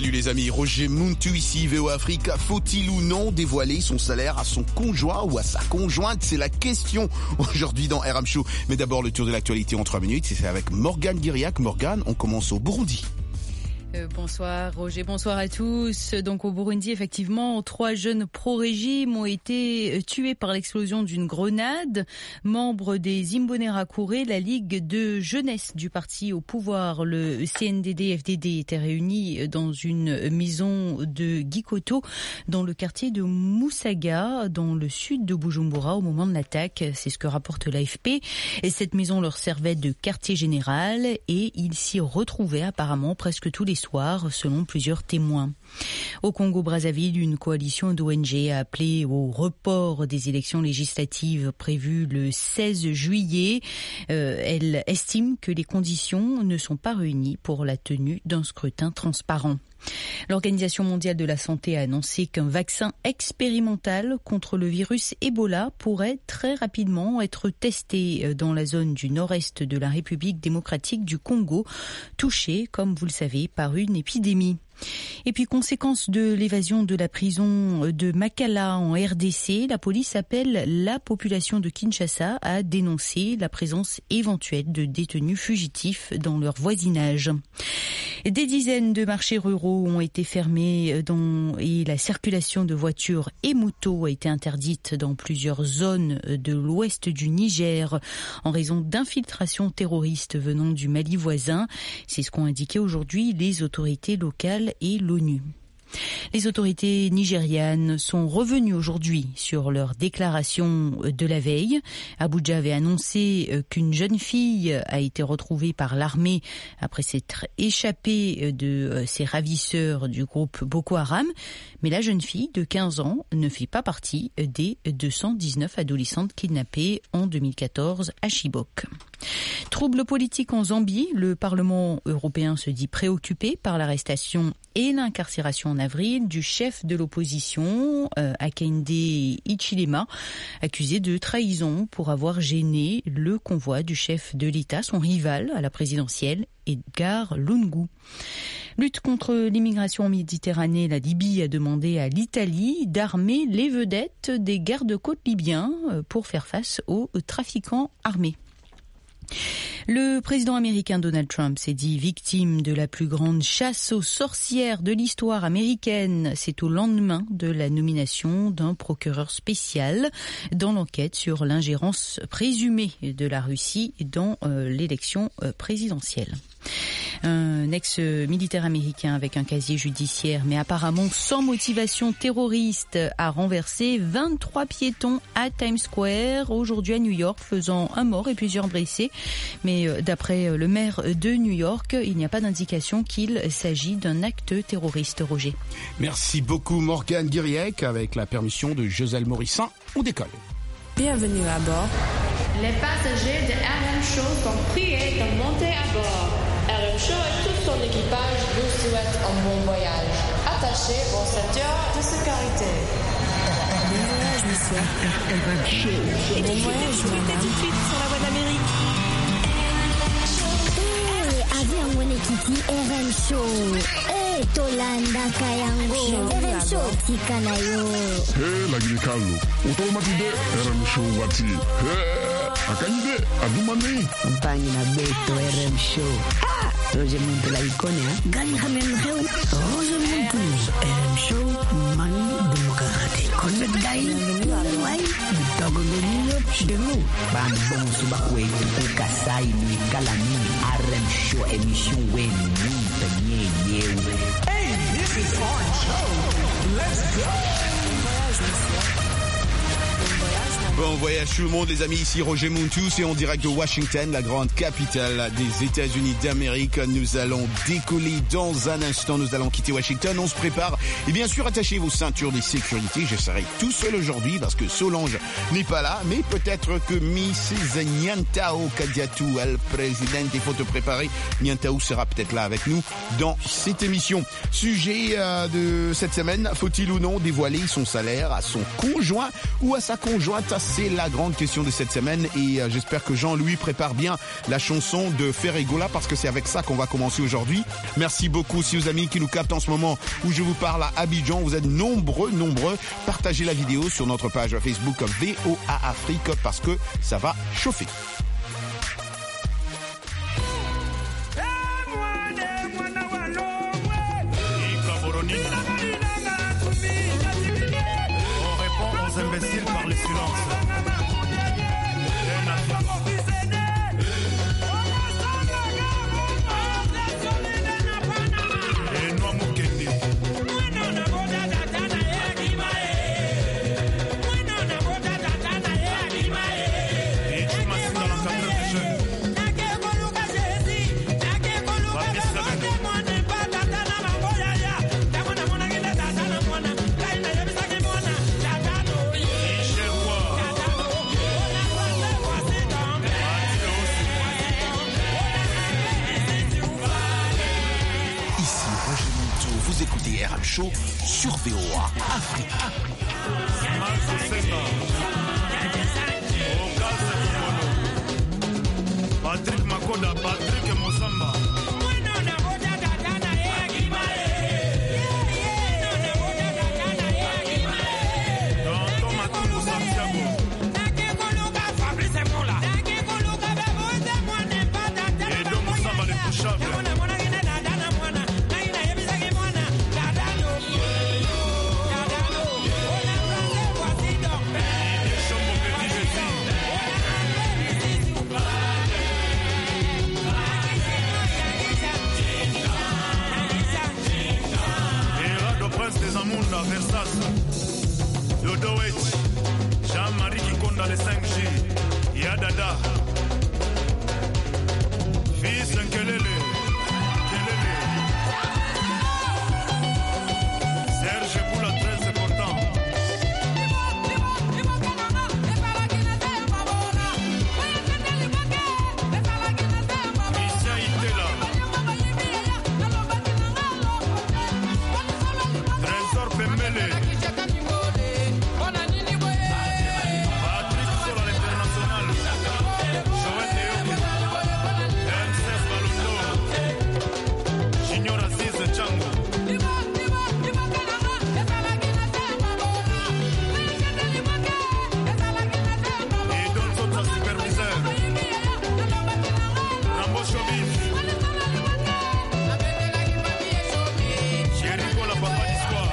Salut les amis, Roger Muntu ici, VOA Afrique. Faut-il ou non dévoiler son salaire à son conjoint ou à sa conjointe? C'est la question aujourd'hui dans RM Show. Mais d'abord, le tour de l'actualité en 3 minutes, c'est avec Morgane Guiriac. Morgane, on commence au Burundi. Bonsoir Roger, bonsoir à tous. Donc au Burundi, effectivement, 3 jeunes pro-régime ont été tués par l'explosion d'une grenade. Membres des Imbonerakure, la ligue de jeunesse du parti au pouvoir, le CNDD-FDD, étaient réunis dans une maison de Gikoto, dans le quartier de Musaga, dans le sud de Bujumbura, au moment de l'attaque. C'est ce que rapporte l'AFP. Et cette maison leur servait de quartier général et ils s'y retrouvaient apparemment presque tous les soir, selon plusieurs témoins. Au Congo-Brazzaville, une coalition d'ONG a appelé au report des élections législatives prévues le 16 juillet. Elle estime que les conditions ne sont pas réunies pour la tenue d'un scrutin transparent. L'Organisation mondiale de la santé a annoncé qu'un vaccin expérimental contre le virus Ebola pourrait très rapidement être testé dans la zone du nord-est de la République démocratique du Congo, touchée, comme vous le savez, par une épidémie. Et puis, conséquence de l'évasion de la prison de Makala en RDC, la police appelle la population de Kinshasa à dénoncer la présence éventuelle de détenus fugitifs dans leur voisinage. Des dizaines de marchés ruraux ont été fermés et la circulation de voitures et motos a été interdite dans plusieurs zones de l'ouest du Niger en raison d'infiltrations terroristes venant du Mali voisin. C'est ce qu'ont indiqué aujourd'hui les autorités locales et l'ONU. Les autorités nigérianes sont revenues aujourd'hui sur leur déclaration de la veille. Abuja avait annoncé qu'une jeune fille a été retrouvée par l'armée après s'être échappée de ses ravisseurs du groupe Boko Haram. Mais la jeune fille de 15 ans ne fait pas partie des 219 adolescentes kidnappées en 2014 à Chibok. Troubles politiques en Zambie, le Parlement européen se dit préoccupé par l'arrestation et l'incarcération en avril du chef de l'opposition, Hakainde Hichilema, accusé de trahison pour avoir gêné le convoi du chef de l'État, son rival à la présidentielle, Edgar Lungu. Lutte contre l'immigration en Méditerranée, la Libye a demandé à l'Italie d'armer les vedettes des gardes-côtes libyens pour faire face aux trafiquants armés. Le président américain Donald Trump s'est dit victime de la plus grande chasse aux sorcières de l'histoire américaine. C'est au lendemain de la nomination d'un procureur spécial dans l'enquête sur l'ingérence présumée de la Russie dans l'élection présidentielle. Un ex-militaire américain avec un casier judiciaire, mais apparemment sans motivation terroriste, a renversé 23 piétons à Times Square aujourd'hui à New York, faisant un mort et plusieurs blessés. Mais d'après le maire de New York, il n'y a pas d'indication qu'il s'agit d'un acte terroriste, Roger. Merci beaucoup Morgane Guiriac. Avec la permission de Joselle Morissin, on décolle. Bienvenue à bord. Les passagers de RM Show sont priés de monter à bord. RM Show et tout son équipage vous souhaitent un bon voyage. Attachez vos ceintures de sécurité. Bon voyage, monsieur. RM Show. Bon voyage, madame. Tout de suite sur la voie d'Amérique. Avion Kiti RM Show. Tolanda Kayango. RM Show Tikanayo. Lagi Carlo. Automatique RM Show Wati. Akanyide Adumani. Compagnie na Beto RM Show. Roger Muntu la icône, Gani Hamem Heu. Roger Muntu RM Show Mani Démocratique. Connect Dai. Wai. Togo de nous. Bambon Subakwe. Kasai ni Kalani. RM Show émission Wen. Hey, this is our show. Let's go. Bon voyage tout le monde les amis, ici Roger Muntu, c'est en direct de Washington, la grande capitale des États-Unis d'Amérique. Nous allons décoller dans un instant, nous allons quitter Washington, on se prépare. Et bien sûr, attachez vos ceintures de sécurité, je serai tout seul aujourd'hui parce que Solange n'est pas là, mais peut-être que Mrs. Nyantao Kadiatou, le président, il faut te préparer. Nyantao sera peut-être là avec nous dans cette émission. Sujet de cette semaine, faut-il ou non dévoiler son salaire à son conjoint ou à sa conjointe? c'est la grande question de cette semaine et j'espère que Jean-Louis prépare bien la chanson de Ferregola parce que c'est avec ça qu'on va commencer aujourd'hui. Merci beaucoup si aux amis qui nous captent en ce moment où je vous parle à Abidjan. Vous êtes nombreux. Partagez la vidéo sur notre page Facebook VOA Afrique parce que ça va chauffer. On répond aux imbéciles par le silence. Show sur VOA Afrique. Patrick Makoda, Patrick Mosamba. Versace, Dodowet, Jean-Marie Kikonda le 5G, Yadada, Fils Nkelele, Serge Boula très important. Missia Itela. Pembele. Patrick Sola l'international. Joël Léo. MCS Balondo. Junior Aziz Django. Et d'autres autres superviseurs. Rambo Chobis. Jericho la papa d'histoire.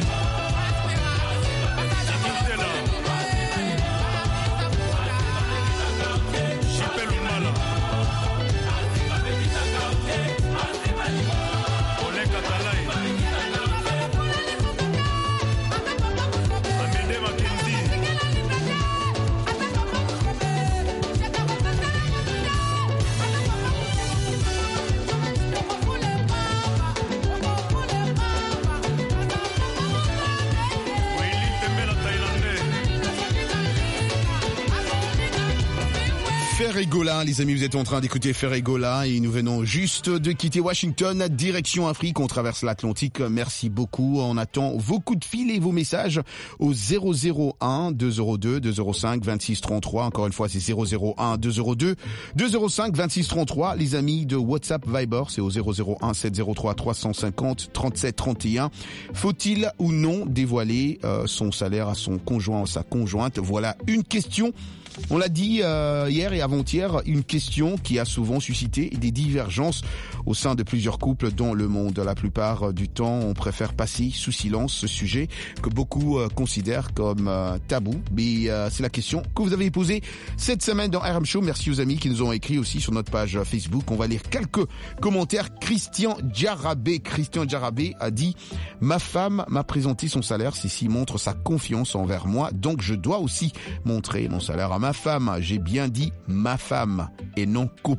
Ferregola, les amis, vous êtes en train d'écouter Ferregola et nous venons juste de quitter Washington, direction Afrique, on traverse l'Atlantique, merci beaucoup, on attend vos coups de fil et vos messages au 001 202 205 26 33, encore une fois c'est 001 202 205 26 33, les amis de WhatsApp Viber, c'est au 001 703 350 37 31, faut-il ou non dévoiler son salaire à son conjoint ou sa conjointe? Voilà une question. On l'a dit hier et avant-hier, une question qui a souvent suscité des divergences au sein de plusieurs couples dans le monde. La plupart du temps, on préfère passer sous silence ce sujet que beaucoup considèrent comme tabou. Mais c'est la question que vous avez posée cette semaine dans RM Show. Merci aux amis qui nous ont écrit aussi sur notre page Facebook. On va lire quelques commentaires. Christian Djarabé a dit « Ma femme m'a présenté son salaire. Ceci montre sa confiance envers moi. Donc je dois aussi montrer mon salaire à ma femme. J'ai bien dit ma femme et non copine. »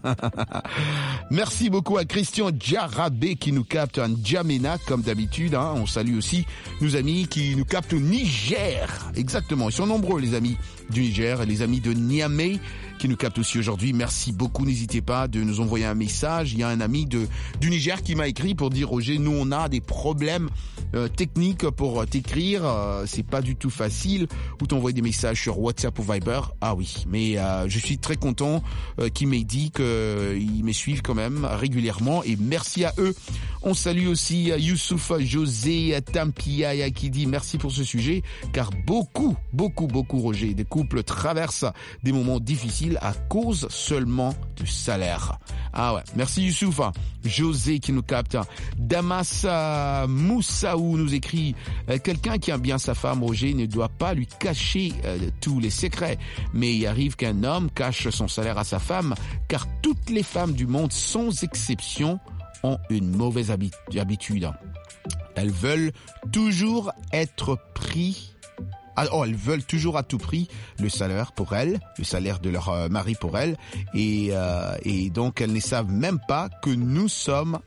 Merci beaucoup à Christian Djarabé qui nous capte en N'Djamena comme d'habitude. On salue aussi nos amis qui nous captent au Niger. Exactement, ils sont nombreux les amis du Niger, les amis de Niamey qui nous capte aussi aujourd'hui. Merci beaucoup. N'hésitez pas de nous envoyer un message. Il y a un ami du Niger qui m'a écrit pour dire Roger, nous on a des problèmes techniques pour t'écrire. C'est pas du tout facile. Ou t'envoyer des messages sur WhatsApp ou Viber. Ah oui, mais je suis très content qu'ils m'aient dit qu'ils me suivent quand même régulièrement et merci à eux. On salue aussi Youssouf José Tampiaya qui dit merci pour ce sujet car beaucoup Roger, des couples traversent des moments difficiles à cause seulement du salaire. Ah ouais, merci Youssouf. José qui nous capte. Damas Moussaou nous écrit quelqu'un qui aime bien sa femme, Roger, ne doit pas lui cacher tous les secrets. Mais il arrive qu'un homme cache son salaire à sa femme car toutes les femmes du monde, sans exception, ont une mauvaise habitude. Elles veulent toujours être pris. Elles veulent toujours à tout prix le salaire pour elles, le salaire de leur mari pour elles, et donc elles ne savent même pas que nous sommes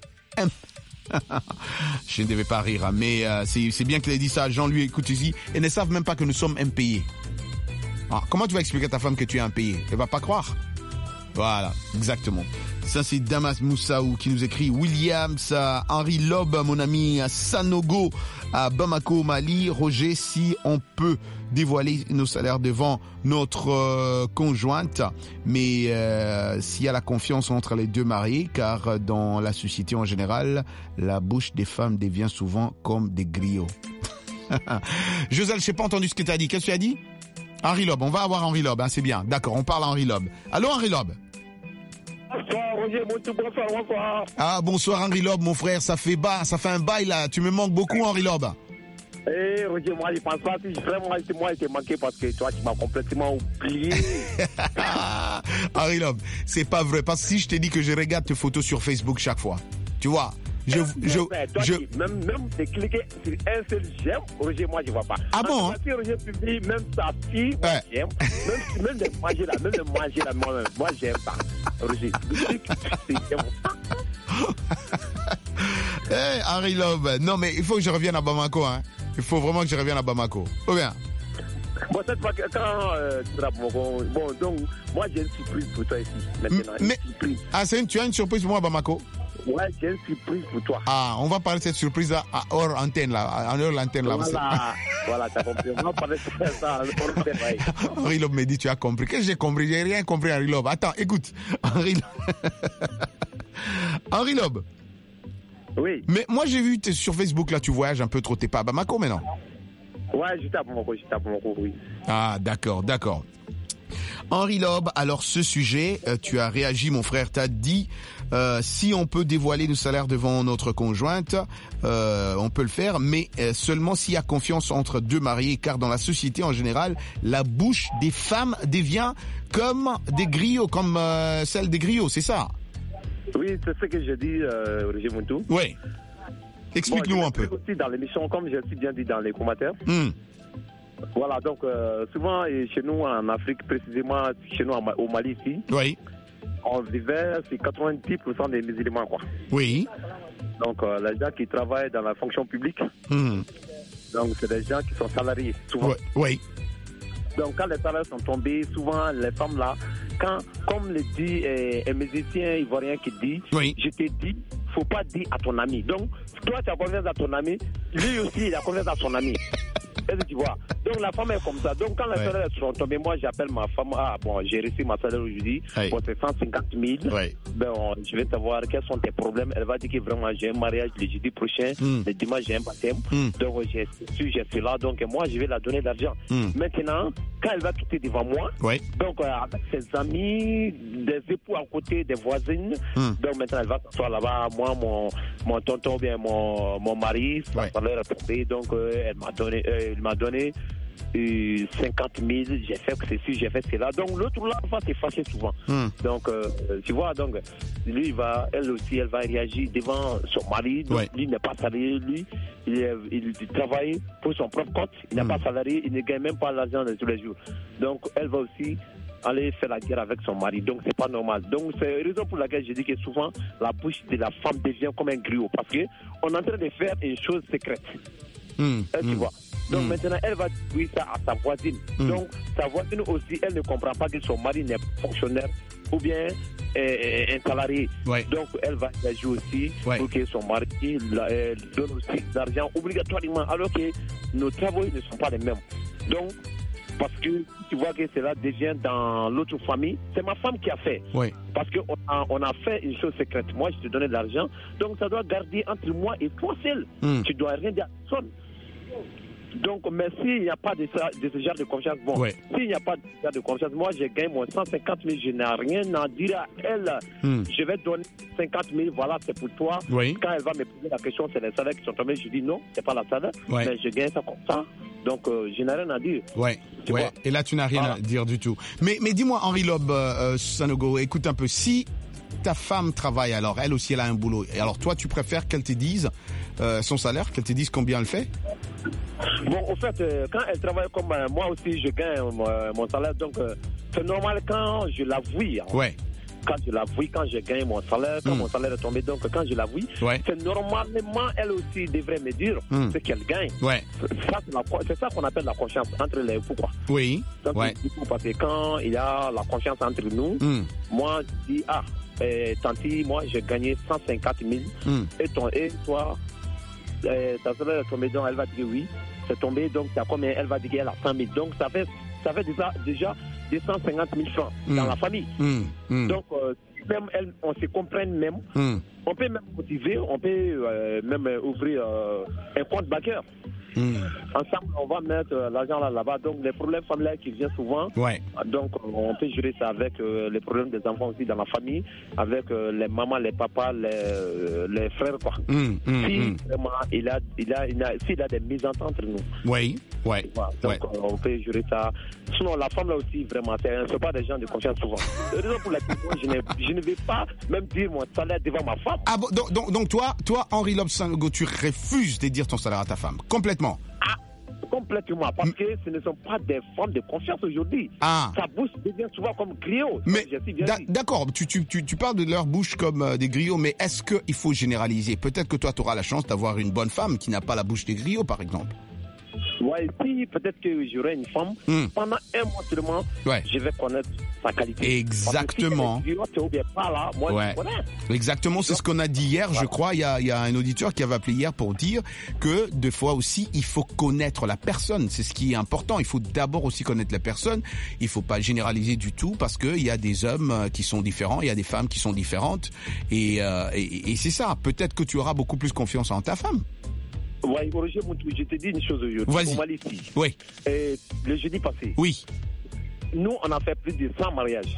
je ne devais pas rire, hein, mais c'est bien qu'il ait dit ça. Jean lui écoute ici. Elles ne savent même pas que nous sommes impayés. Comment tu vas expliquer à ta femme que tu es impayé? Elle va pas croire. Voilà, exactement. Ça, c'est Damas Moussaou qui nous écrit. Williams, Henri Lob, mon ami, à Sanogo, à Bamako, Mali. Roger, si on peut dévoiler nos salaires devant notre conjointe, mais s'il y a la confiance entre les deux mariés, car dans la société en général, la bouche des femmes devient souvent comme des griots. Joselle, je n'ai pas entendu ce que tu as dit. Qu'est-ce que tu as dit? Henri Lob, on va avoir Henri Lob, hein, c'est bien. D'accord, on parle à Henri Lob. Allô, Henri Lob? Bonsoir, Roger, bonsoir. Ah, bonsoir, Henri Lob, mon frère, ça fait un bail, là. Tu me manques beaucoup, Henri Lob. Roger, moi, je pense pas que vraiment, moi, je t'ai manqué parce que toi, tu m'as complètement oublié. Henri Lob, c'est pas vrai, parce que si je t'ai dit que je regarde tes photos sur Facebook chaque fois, tu vois, Même de cliquer sur un seul j'aime, Roger, moi je vois pas. Ah bon? Si Roger publie même sa fille, moi j'aime. Même de manger là, moi j'aime pas. Roger, Henri Lob, non mais il faut que je revienne à Bamako, hein. Il faut vraiment que je revienne à Bamako. Ou bien? Bon, cette fois, quand tu seras bon, donc, moi j'ai une surprise pour toi ici, maintenant. Mais, tu as une surprise pour moi à Bamako? Ouais, j'ai une surprise pour toi. Ah, on va parler de cette surprise à hors antenne là, en hors l'antenne là. Voilà, t'as compris. On va parler de ça en hors antenne. Henri Lob me dit, tu as compris. Qu'est-ce que j'ai compris? J'ai rien compris, Henri Lob. Attends, écoute. Henri Lob. Oui. Mais moi j'ai vu sur Facebook là, tu voyages un peu trop. T'es pas à Bamako maintenant? Ouais, j'étais à Bamako, oui. Ah, d'accord. Henri Lob, alors ce sujet, tu as réagi, mon frère, t'as dit si on peut dévoiler nos salaires devant notre conjointe, on peut le faire, mais seulement s'il y a confiance entre deux mariés, car dans la société en général, la bouche des femmes devient comme des griots, comme celle des griots, c'est ça? Oui, c'est ce que je dis, Roger Muntu. Oui. Explique-nous un peu. Aussi dans l'émission, comme j'ai aussi bien dit dans les commentaires. Voilà, donc souvent chez nous en Afrique, précisément chez nous au Mali ici, oui, on vivait, c'est 90% des musulmans, quoi. Oui. Donc les gens qui travaillent dans la fonction publique, donc c'est des gens qui sont salariés, souvent. Oui. Donc quand les salaires sont tombés, souvent les femmes là, comme le dit un musicien ivoirien qui dit, oui, je te dis, faut pas dire à ton ami. Donc toi tu as confiance à ton ami, lui aussi il a confiance à son ami. Est-ce que tu vois? Donc la femme est comme ça. Donc quand les salaires sont tombés, moi j'appelle ma femme, j'ai reçu ma salaire aujourd'hui, bon c'est 150 000, je vais savoir quels sont tes problèmes. Elle va dire que vraiment j'ai un mariage le jeudi prochain, le dimanche j'ai un baptême, donc j'ai cela, donc moi je vais la donner l'argent. Maintenant, quand elle va quitter devant moi, donc avec ses amis, des époux à côté, des voisines, donc maintenant elle va s'asseoir là-bas, moi mon tonton bien mon mari, sa salaire est tombée, donc il m'a donné 50 000, j'ai fait que ceci, j'ai fait cela. Donc l'autre là va se fâcher souvent. Donc tu vois, donc lui elle aussi elle va réagir devant son mari. Donc lui n'est pas salarié, lui il travaille pour son propre compte, il n'est pas salarié, il ne gagne même pas l'argent de tous les jours. Donc elle va aussi aller faire la guerre avec son mari, donc c'est pas normal. Donc c'est la raison pour laquelle je dis que souvent la bouche de la femme devient comme un griot, parce que on est en train de faire une chose secrète. Tu vois. Donc maintenant, elle va dire ça à sa voisine. Donc sa voisine aussi, elle ne comprend pas que son mari n'est pas fonctionnaire ou bien un salarié. Donc elle va agir aussi pour que son mari donne aussi de l'argent obligatoirement, alors que nos travaux ne sont pas les mêmes. Donc, parce que tu vois que cela devient dans l'autre famille, c'est ma femme qui a fait. Parce qu'on a fait une chose secrète. Moi, je te donnais de l'argent, donc ça doit garder entre moi et toi seul. Tu dois rien dire à personne. Donc, mais s'il n'y a pas de ce genre de confiance, s'il n'y a pas de ce genre de confiance, moi, je gagne mon 150 000, je n'ai rien à dire à elle. Je vais donner 50 000, voilà, c'est pour toi. Quand elle va me poser la question, c'est les salaires qui sont tombés, je dis non, c'est pas la salaire, mais je gagne ça comme ça. Donc, je n'ai rien à dire. Et là, tu n'as rien à dire du tout. Mais dis-moi, Henri Lob, Sanogo, écoute un peu, si ta femme travaille, alors elle aussi, elle a un boulot, et alors toi, tu préfères qu'elle te dise son salaire, qu'elle te dise combien elle fait? Bon, au fait, quand elle travaille comme moi aussi, je gagne mon salaire, donc c'est normal quand je l'avoue. Quand je l'avoue, quand je gagne mon salaire, quand mon salaire est tombé, donc quand je l'avoue, c'est normalement, elle aussi devrait me dire ce qu'elle gagne. C'est ça qu'on appelle la confiance entre les époux, quoi. Parce que quand il y a la confiance entre nous, moi, je dis, tanti, moi, j'ai gagné 150 000, et toi, ta salaire est tombée, donc elle va dire oui, c'est tombé, donc c'est combien? Elle va dire qu'elle a 100 000, donc ça fait déjà 250 000 francs dans la famille. Donc, même elle, on se comprenne même, on peut même motiver, on peut même ouvrir un compte bancaire. Ensemble, on va mettre l'argent là-bas. Donc, les problèmes familiaux qui viennent souvent, donc on peut gérer ça avec les problèmes des enfants aussi dans la famille, avec les mamans, les papas, les frères, quoi. Si vraiment il a des mésententes entre nous. Donc, on peut gérer ça. Sinon, la femme là aussi, vraiment, c'est pas des gens de confiance souvent. La raison pour laquelle je ne vais pas même dire mon salaire devant ma femme. Ah bon, donc toi, Henri Lob Sanogo, tu refuses de dire ton salaire à ta femme, complètement? Complètement, parce que ce ne sont pas des femmes de confiance aujourd'hui. Sa bouche devient souvent comme griot. Mais d'accord, tu parles de leur bouche comme des griots, mais est-ce qu'il faut généraliser? Peut-être que toi, tu auras la chance d'avoir une bonne femme qui n'a pas la bouche des griots, par exemple. Si peut-être que j'aurai une femme, pendant un mois seulement, je vais connaître sa qualité. Exactement. Exactement, c'est ce qu'on a dit hier, je crois. Il y a un auditeur qui avait appelé hier pour dire que des fois aussi, il faut connaître la personne. C'est ce qui est important. Il faut d'abord aussi connaître la personne. Il faut pas généraliser du tout parce que il y a des hommes qui sont différents, il y a des femmes qui sont différentes. Et c'est ça. Peut-être que tu auras beaucoup plus confiance en ta femme. Roger, je te dis une chose aujourd'hui. Vas-y. Au Mali, ici. Le jeudi passé. Nous, on a fait plus de 100 mariages.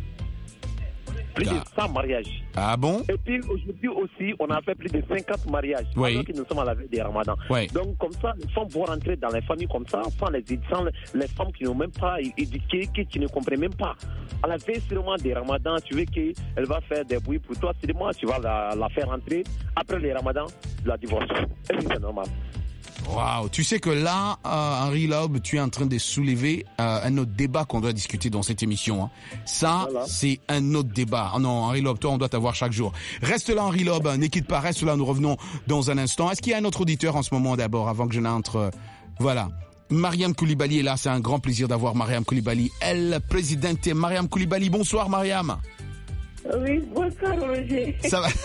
Plus de 100 mariages. Ah bon? Et puis aujourd'hui aussi, on a fait plus de 50 mariages. Alors que nous sommes à la veille des Ramadans. Donc comme ça, les femmes vont rentrer dans les familles comme ça, sans les femmes qui n'ont même pas éduqué, qui ne comprennent même pas. À la veille seulement des Ramadans, tu veux qu'elle va faire des bruits pour toi, c'est moi, tu vas la faire rentrer. Après les Ramadans, la divorce. Et c'est normal. Waouh, tu sais que là, Henri Lob, tu es en train de soulever un autre débat qu'on doit discuter dans cette émission. Ça, c'est un autre débat. Oh non, Henri Lob, toi, on doit t'avoir chaque jour. Reste là, Henri Lob, ne quitte pas, reste là, nous revenons dans un instant. Est-ce qu'il y a un autre auditeur en ce moment d'abord, avant que je n'entre? Voilà. Mariam Koulibaly est là, c'est un grand plaisir d'avoir Mariam Koulibaly. Elle, présidente Mariam Koulibaly. Bonsoir, Mariam. Oui, bonsoir Roger. Ça va.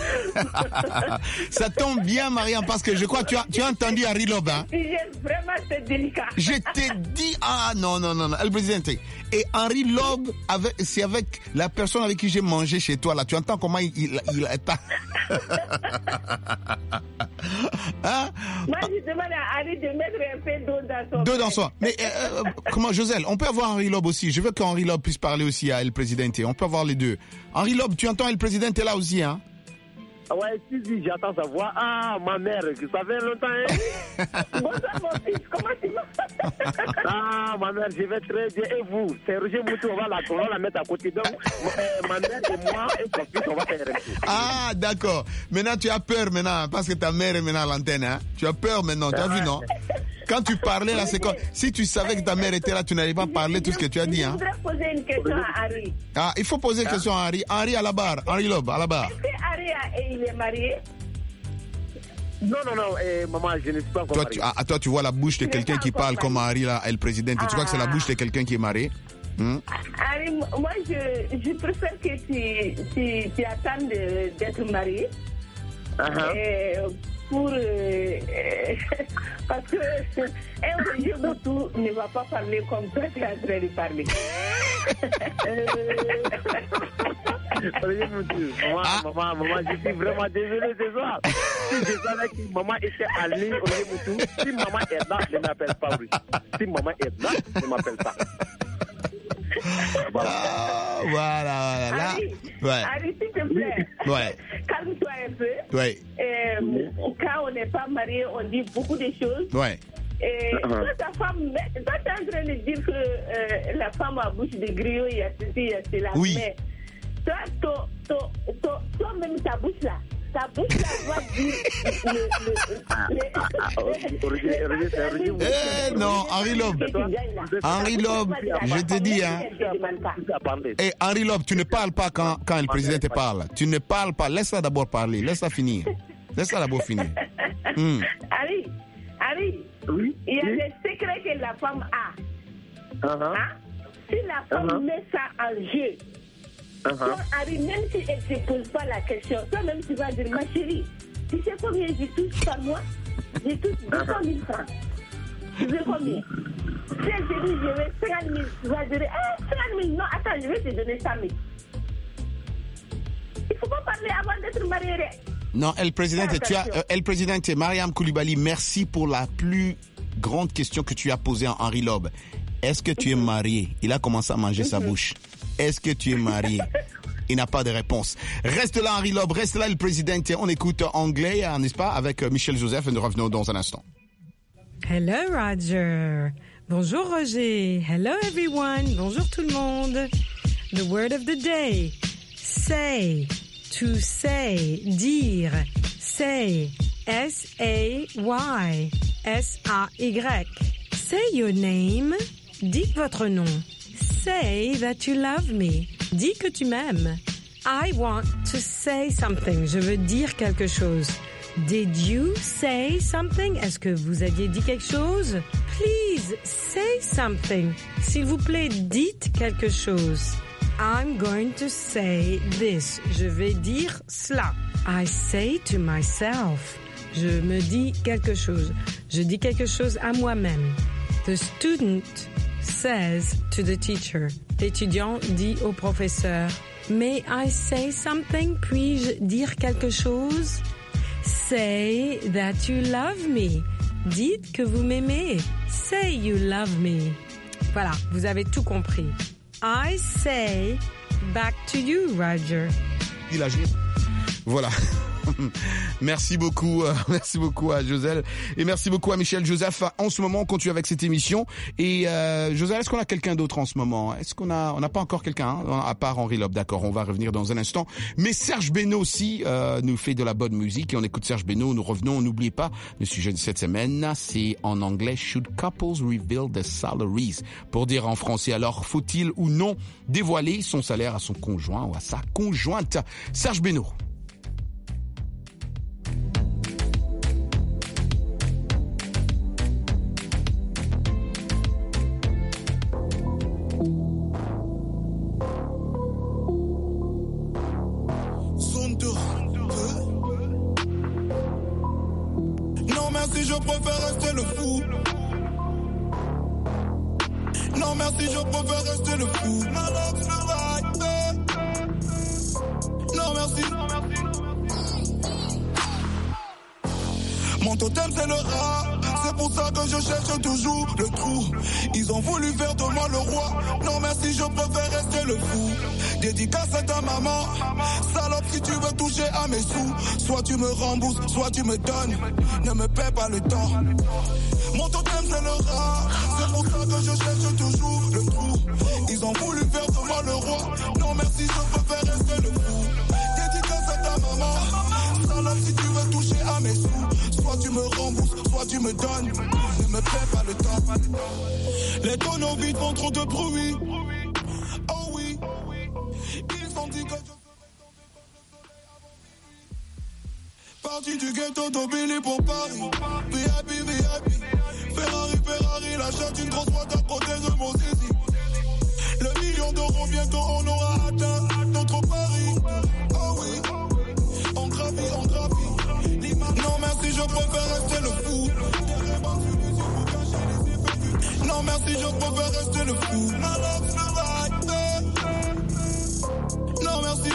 Ça tombe bien, Mariam, parce que je crois que tu as entendu Henri Lob. Vraiment, c'est délicat. Je t'ai dit, non, El Presidente. Et Henri Lob, c'est avec la personne avec qui j'ai mangé chez toi, là. Tu entends comment il est. Moi, je demande à Henri de mettre un peu d'eau dans son D'eau dans son. Mais comment, Joselle, on peut avoir Henri Lob aussi. Je veux qu'Henri Lob puisse parler aussi à El Presidente. On peut avoir les deux. Henri Lob, tu entends El Presidente là aussi, hein? Si, j'attends sa voix. Ma mère, ça fait longtemps, hein? Bonsoir, mon fils, comment tu vas? Ma mère, je vais très bien. Et vous? C'est Roger Moutou, on va la mettre à côté. Donc, ma mère et moi et son fils, on va faire un truc. D'accord. Maintenant, tu as peur maintenant, parce que ta mère est maintenant à l'antenne, hein? Tu as peur maintenant, tu as vu, non? Quand tu parlais là, c'est comme si tu savais que ta mère était là, tu n'allais pas parler tout ce que tu as dit, hein? Je voudrais poser une question à Henri. Il faut poser une question à Henri. Henri à la barre, Henri Lob, à la barre. Est-ce que Henri, il est marié? Il est marié. Est-ce que Henri, il est marié? Henri Lob, à la barre. Est-ce que Henri, il est marié? Non, maman, je ne suis pas encore marié. Toi, tu vois la bouche de quelqu'un qui parle comme Harry, là, le président. Tu crois que c'est la bouche de quelqu'un qui est marié? Harry, moi, je préfère que tu attendes d'être marié. Parce que Roger Moutou ne va pas parler comme toi, tu es en train de parler. Maman, je suis vraiment désolé ce soir. Si je savais que maman était en ligne, Roger Moutou, si maman est là, ne m'appelle pas Roger. Si maman est là, ne m'appelle pas. Voilà. Là. Harry, s'il te plaît. Calme-toi un peu. Quand on n'est pas marié, on dit beaucoup de choses. Et toi, ta femme, toi, tu es en train de dire que la femme a bouche de griot, il y a ceci, il y a cela. Oui. Mais toi-même, ta bouche là doit dire non, Henri Lobe, je te dis, Henri Lobe, tu ne parles pas quand le président te parle. Tu ne parles pas, laisse-la d'abord parler, laisse-la finir. Harry, oui? Il y a des secrets que la femme a. Si la femme met ça en jeu, toi, Harry, même si elle ne te pose pas la question, toi-même tu vas dire, ma chérie, tu sais combien je touche par mois? Je touche 200 000 francs. Tu veux combien? Si elle te dit, je veux 50 000, tu vas dire, 50 000, non, attends, je vais te donner 100 000. Il ne faut pas parler avant d'être marié. Non, El Presidente, Mariam Koulibaly, merci pour la plus grande question que tu as posée à Henri Lobe. Est-ce que tu es marié? Il a commencé à manger sa bouche. Est-ce que tu es marié? Il n'a pas de réponse. Reste là, Henri Lobe, reste là, El Presidente. On écoute anglais, n'est-ce pas, avec Michel Joseph, et nous revenons dans un instant. Hello, Roger. Bonjour, Roger. Hello, everyone. Bonjour, tout le monde. The word of the day. Say. To say, dire, say, S-A-Y, S-A-Y. Say your name, dites votre nom. Say that you love me, dis que tu m'aimes. I want to say something, je veux dire quelque chose. Did you say something? Est-ce que vous aviez dit quelque chose? Please say something. S'il vous plaît, dites quelque chose. I'm going to say this. Je vais dire cela. I say to myself. Je me dis quelque chose. Je dis quelque chose à moi-même. The student says to the teacher. L'étudiant dit au professeur. May I say something? Puis-je dire quelque chose? Say that you love me. Dites que vous m'aimez. Say you love me. Voilà, vous avez tout compris. I say back to you, Roger. Il a joué. Voilà. Merci beaucoup à Joselle et merci beaucoup à Michel Joseph. En ce moment, on continue avec cette émission. Et Joselle, est-ce qu'on a quelqu'un d'autre en ce moment? Est-ce qu'on n'a pas encore quelqu'un à part Henri Lobe? D'accord, on va revenir dans un instant. Mais Serge Beno aussi nous fait de la bonne musique et on écoute Serge Beno. Nous revenons. N'oubliez pas, le sujet de cette semaine, c'est en anglais Should couples reveal their salaries? Pour dire en français, alors faut-il ou non dévoiler son salaire à son conjoint ou à sa conjointe? Serge Beno. Je préfère rester le fou. Non merci, je préfère rester le fou. Non merci. Mon totem c'est le rat. C'est pour ça que je cherche toujours le trou. Ils ont voulu faire de moi le roi. Non merci, je préfère rester le fou. Dédicace à ta maman. Salope, si tu veux toucher à mes sous, soit tu me rembourses, soit tu me donnes. Ne me paie pas le temps. Mon totem c'est le rat. C'est pour ça que je cherche toujours le trou. Ils ont voulu faire de moi le roi. Non merci, je préfère rester le fou. Dédicace à ta maman. Salope, si tu veux toucher à mes sous, soit tu me rembourses, soit tu me donnes. Ne me paie pas le temps. Les tonneaux vides font trop de bruit. Oh oui. Ils ont dit que je ferais tomber par Parti du ghetto d'Aubigny pour Paris. VIP, VIP. Ferrari, l'achète une grosse boîte à côté de mon zizi. Le million d'euros, bientôt on aura atteint notre pari. Oh oui, on gravit. Non merci, je préfère rester le fou. Non merci, je préfère rester le fou. Non merci.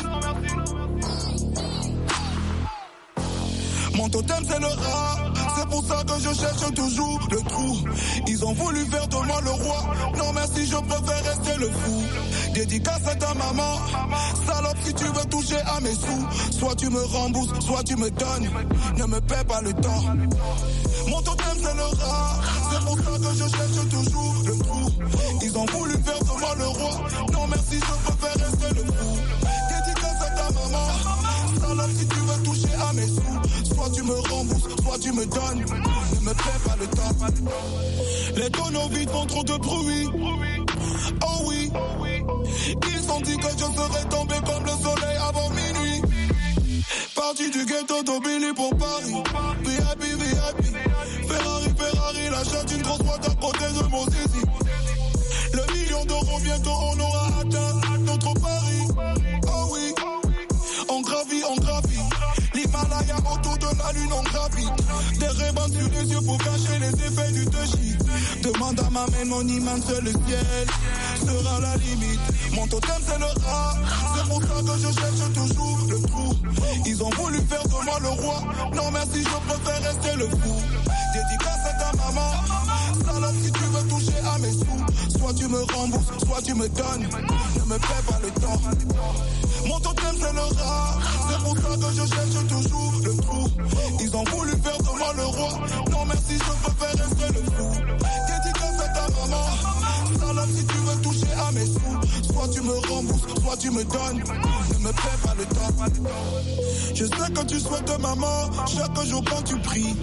Mon totem c'est le rat, c'est pour ça que je cherche toujours le trou. Ils ont voulu faire de moi le roi, non merci je préfère rester le fou. Dédicace à ta maman, salope si tu veux toucher à mes sous. Soit tu me rembourses, soit tu me donnes, ne me paie pas le temps. Mon totem c'est le rat, c'est pour ça que je cherche toujours le trou. Ils ont voulu faire de moi le roi, non merci je préfère rester le fou. Dédicace à ta maman, salope si tu veux toucher à mes sous. Soit tu me rembourses, soit tu me donnes, ne me paie pas le temps. Les tonneaux vides font trop de bruit. Oh oui, ils ont dit que je serais tombé comme le soleil avant minuit. Parti du ghetto d'Aubigny pour Paris. VIP, VIP. Ferrari, l'achète une grosse boîte à côté de mon zizi. Le million d'euros, bientôt on aura atteint notre pari. Oh oui, on gravit. L'Himalaya autour de la lune, on gravite. Des rébans sur les yeux pour cacher les effets du touchy. Demande à ma main, mon imam, seul le ciel sera la limite. Mon totem, c'est le rat. C'est pour ça que je cherche toujours le trou. Ils ont voulu faire de moi le roi. Non merci, je préfère rester le fou. Dédicace à ta maman, salope si tu veux toucher à mes sous. Soit tu me rembourses, soit tu me donnes, ne me paie pas le temps. Mon totem c'est le rat, c'est pour ça que je cherche toujours le trou. Ils ont voulu faire de moi le roi, non merci je préfère rester le fou. Dédicace à ta maman, salope si tu veux toucher à mes sous. Soit tu me rembourses, soit tu me donnes, ne me paie pas le temps. Je sais que tu souhaites maman, chaque jour quand tu pries.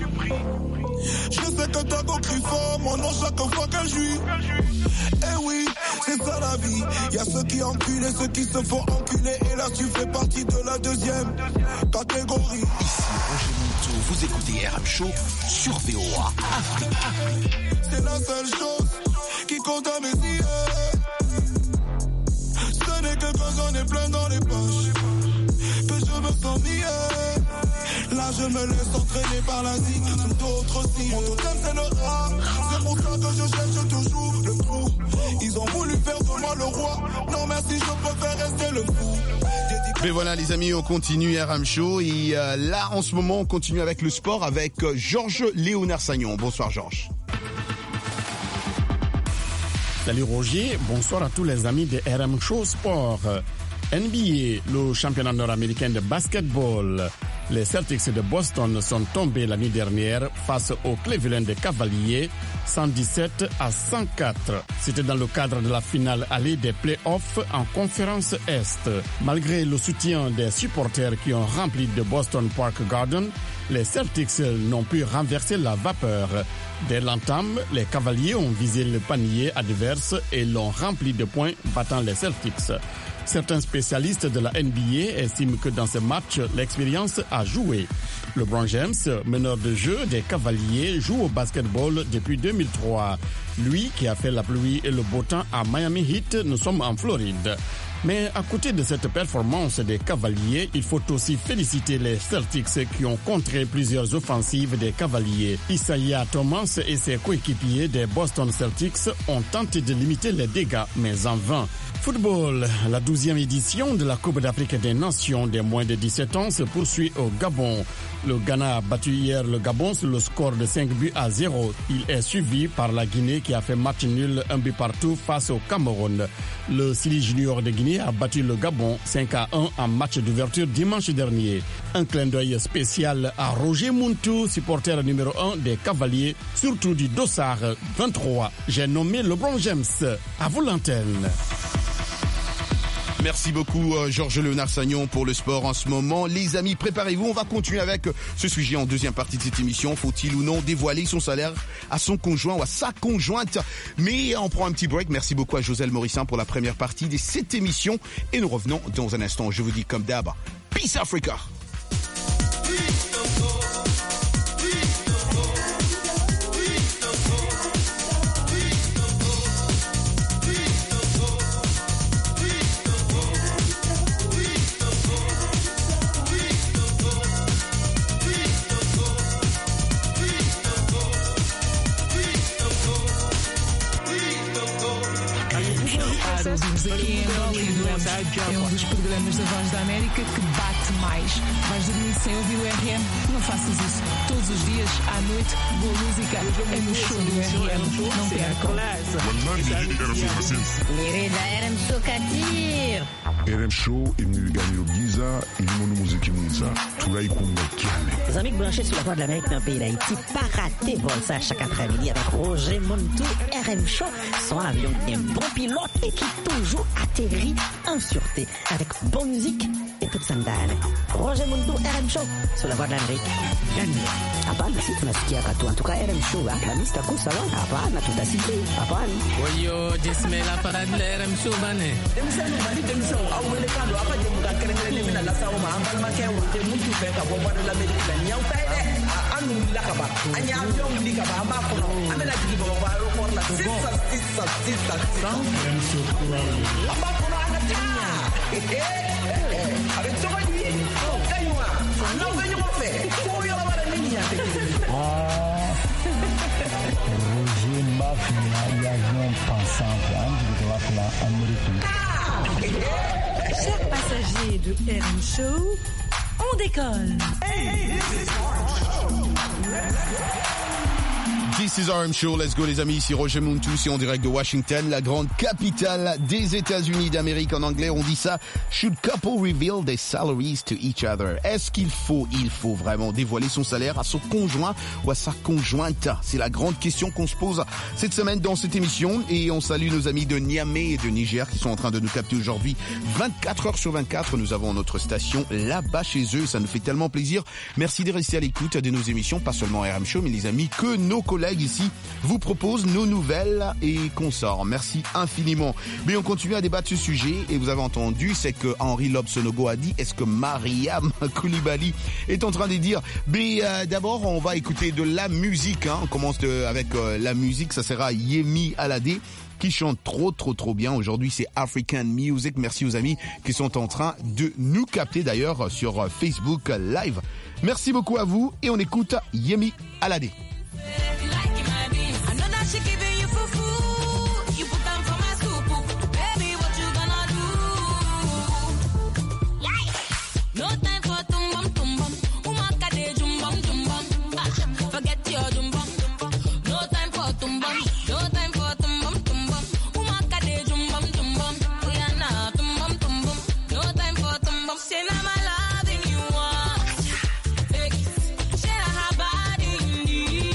Je sais que ta go crie fort mon nom chaque fois qu'elle jouit. Eh oui, c'est ça la vie. Y'a ceux qui enculent et ceux qui se font enculer. Et là tu fais partie de la deuxième catégorie. Ici Roger Monteau, vous écoutez RM Show sur VOA Afrique. C'est la seule chose qui compte à mes yeux. Ce n'est que quand j'en ai plein dans les poches que je me sens mieux. Là je me laisse entraîner par la zik sous d'autres signes. Mon totem c'est le rat, c'est pour ça que je cherche toujours le trou. Ils ont voulu faire de moi le roi, non merci je préfère rester le fou. Mais voilà les amis, on continue RM Show et là en ce moment on continue avec le sport avec Georges Léonard Sagnon. Bonsoir Georges. Salut Roger, bonsoir à tous les amis de RM Show Sport. NBA, le championnat nord-américain de basketball. Les Celtics de Boston sont tombés la nuit dernière face aux Cleveland Cavaliers 117-104. C'était dans le cadre de la finale allée des playoffs en conférence Est. Malgré le soutien des supporters qui ont rempli de Boston Park Garden, les Celtics n'ont pu renverser la vapeur. Dès l'entame, les Cavaliers ont visé le panier adverse et l'ont rempli de points, battant les Celtics. Certains spécialistes de la NBA estiment que dans ce match, l'expérience a joué. LeBron James, meneur de jeu des Cavaliers, joue au basketball depuis 2003. Lui qui a fait la pluie et le beau temps à Miami Heat, nous sommes en Floride. Mais à côté de cette performance des Cavaliers, il faut aussi féliciter les Celtics qui ont contré plusieurs offensives des Cavaliers. Isaiah Thomas et ses coéquipiers des Boston Celtics ont tenté de limiter les dégâts, mais en vain. Football, la 12e édition de la Coupe d'Afrique des Nations des moins de 17 ans se poursuit au Gabon. Le Ghana a battu hier le Gabon sur le score de 5-0. Il est suivi par la Guinée qui a fait match nul 1 but partout face au Cameroun. Le Sili Junior de Guinée a battu le Gabon 5-1 en match d'ouverture dimanche dernier. Un clin d'œil spécial à Roger Monteau, supporter numéro 1 des Cavaliers, surtout du Dossard 23. J'ai nommé LeBron James. À vous l'antenne. Merci beaucoup Georges Léonard Sagnon pour le sport en ce moment. Les amis, préparez-vous, on va continuer avec ce sujet en deuxième partie de cette émission. Faut-il ou non dévoiler son salaire à son conjoint ou à sa conjointe? Mais on prend un petit break. Merci beaucoup à Joselle Morissin pour la première partie de cette émission. Et nous revenons dans un instant. Je vous dis comme d'hab, Peace Africa. Peace. claro, ouvimos aqui em Angola e é um dos programas da Voz da América que bate mais. Vais dormir sem ouvir o RM? Não faças isso. Todos os dias, à noite, boa música é no show do RM. Não percam. Mirida RM Show Katir. RM Show est venu gagner au Giza, et le monde musique Giza. Tout là, il compte calme. Les amis branchés sur la Voix de l'Amérique dans le pays d'Haïti, pas rater vol ça chaque après-midi avec Roger Montou, RM Show, son avion qui est un bon pilote et qui toujours atterrit en sûreté avec bonne musique et toute sandale. Roger Montou, RM Show, sur la Voix de l'Amérique. Hapana, si tunasikia katu. En tout cas, RM Show, Alhamisi taku sawa. Hapana, tutasikia. Hapana. Oyo, jismela parade la RM Show bane. Roger Mafia, avion pensant, américain. Chers passagers de RM Show, on décolle. This is RM Show, let's go les amis, ici Roger Montou, c'est en direct de Washington, la grande capitale des États-Unis d'Amérique. En anglais, on dit ça, should couple reveal their salaries to each other? Est-ce qu'il faut vraiment dévoiler son salaire à son conjoint ou à sa conjointe? C'est la grande question qu'on se pose cette semaine dans cette émission, et on salue nos amis de Niamey et de Niger qui sont en train de nous capter aujourd'hui 24 heures sur 24. Nous avons notre station là-bas chez eux, ça nous fait tellement plaisir. Merci de rester à l'écoute de nos émissions, pas seulement RM Show, mais les amis, que nos collègues ici vous proposent nos nouvelles et consorts. Merci infiniment. Mais on continue à débattre ce sujet, et vous avez entendu, c'est que Henri Lobsonogo a dit, est-ce que Mariam Koulibaly est en train de dire, mais d'abord on va écouter de la musique, hein. On commence avec la musique, ça sera Yemi Alade qui chante trop bien. Aujourd'hui, c'est African Music. Merci aux amis qui sont en train de nous capter d'ailleurs sur Facebook Live. Merci beaucoup à vous, et on écoute Yemi Alade. Say I'm a loving you, share her body in the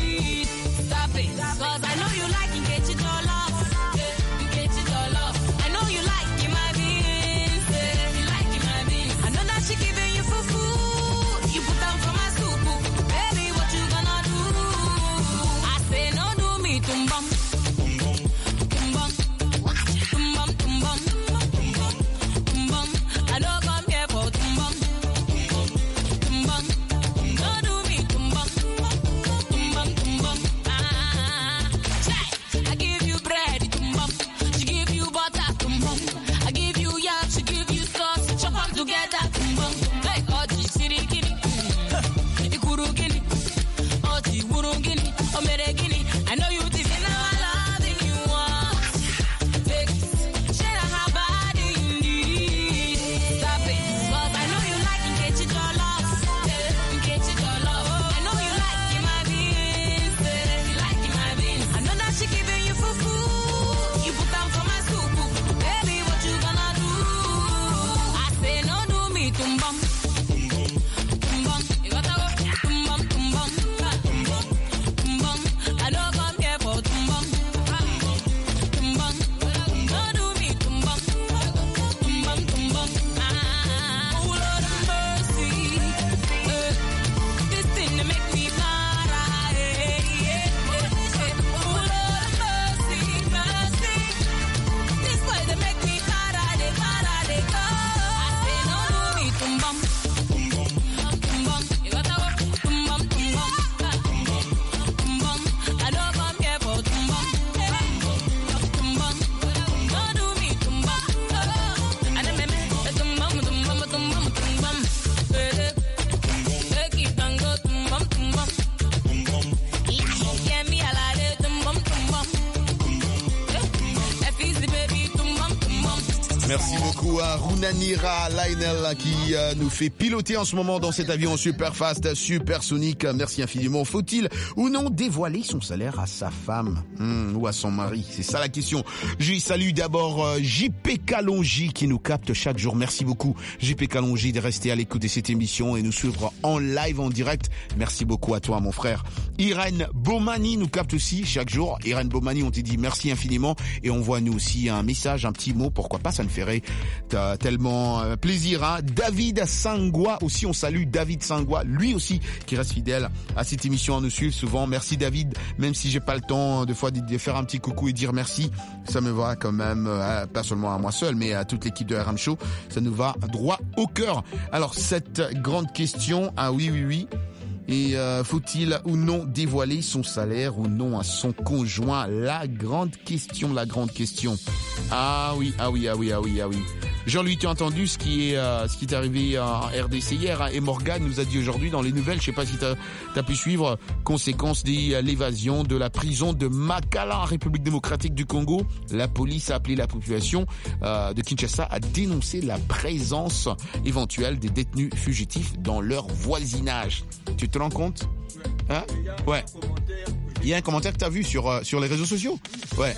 Merci beaucoup à Runanira Lionel qui nous fait piloter en ce moment dans cet avion super fast, supersonique. Merci infiniment. Faut-il ou non dévoiler son salaire à sa femme ou à son mari? C'est ça la question. Je salue d'abord JP Kalonji qui nous capte chaque jour. Merci beaucoup JP Kalonji de rester à l'écoute de cette émission et nous suivre en live, en direct. Merci beaucoup à toi mon frère. Irène Bomani nous capte aussi chaque jour. Irène Bomani, on te dit merci infiniment et on voit nous aussi un message, un petit mot, pourquoi pas, ça nous ferait tellement plaisir. Hein. David Sangwa aussi, on salue David Sangwa, lui aussi qui reste fidèle à cette émission, à nous suivre souvent. Merci David, même si j'ai pas le temps de fois de faire un petit coucou et dire merci, ça me va quand même, pas seulement à moi seul, mais à toute l'équipe de RM Show, ça nous va droit au cœur. Alors cette grande question, ah oui. Et faut-il ou non dévoiler son salaire ou non à son conjoint? La grande question. Ah oui. Jean-Louis, tu as entendu ce qui est arrivé en RDC hier, hein, et Morgan nous a dit aujourd'hui dans les nouvelles, je sais pas si t'as pu suivre, conséquence de l'évasion de la prison de Makala en République démocratique du Congo. La police a appelé la population de Kinshasa à dénoncer la présence éventuelle des détenus fugitifs dans leur voisinage. Tu te rends compte? Hein? Ouais. Il y a un commentaire que tu as vu sur les réseaux sociaux? Ouais.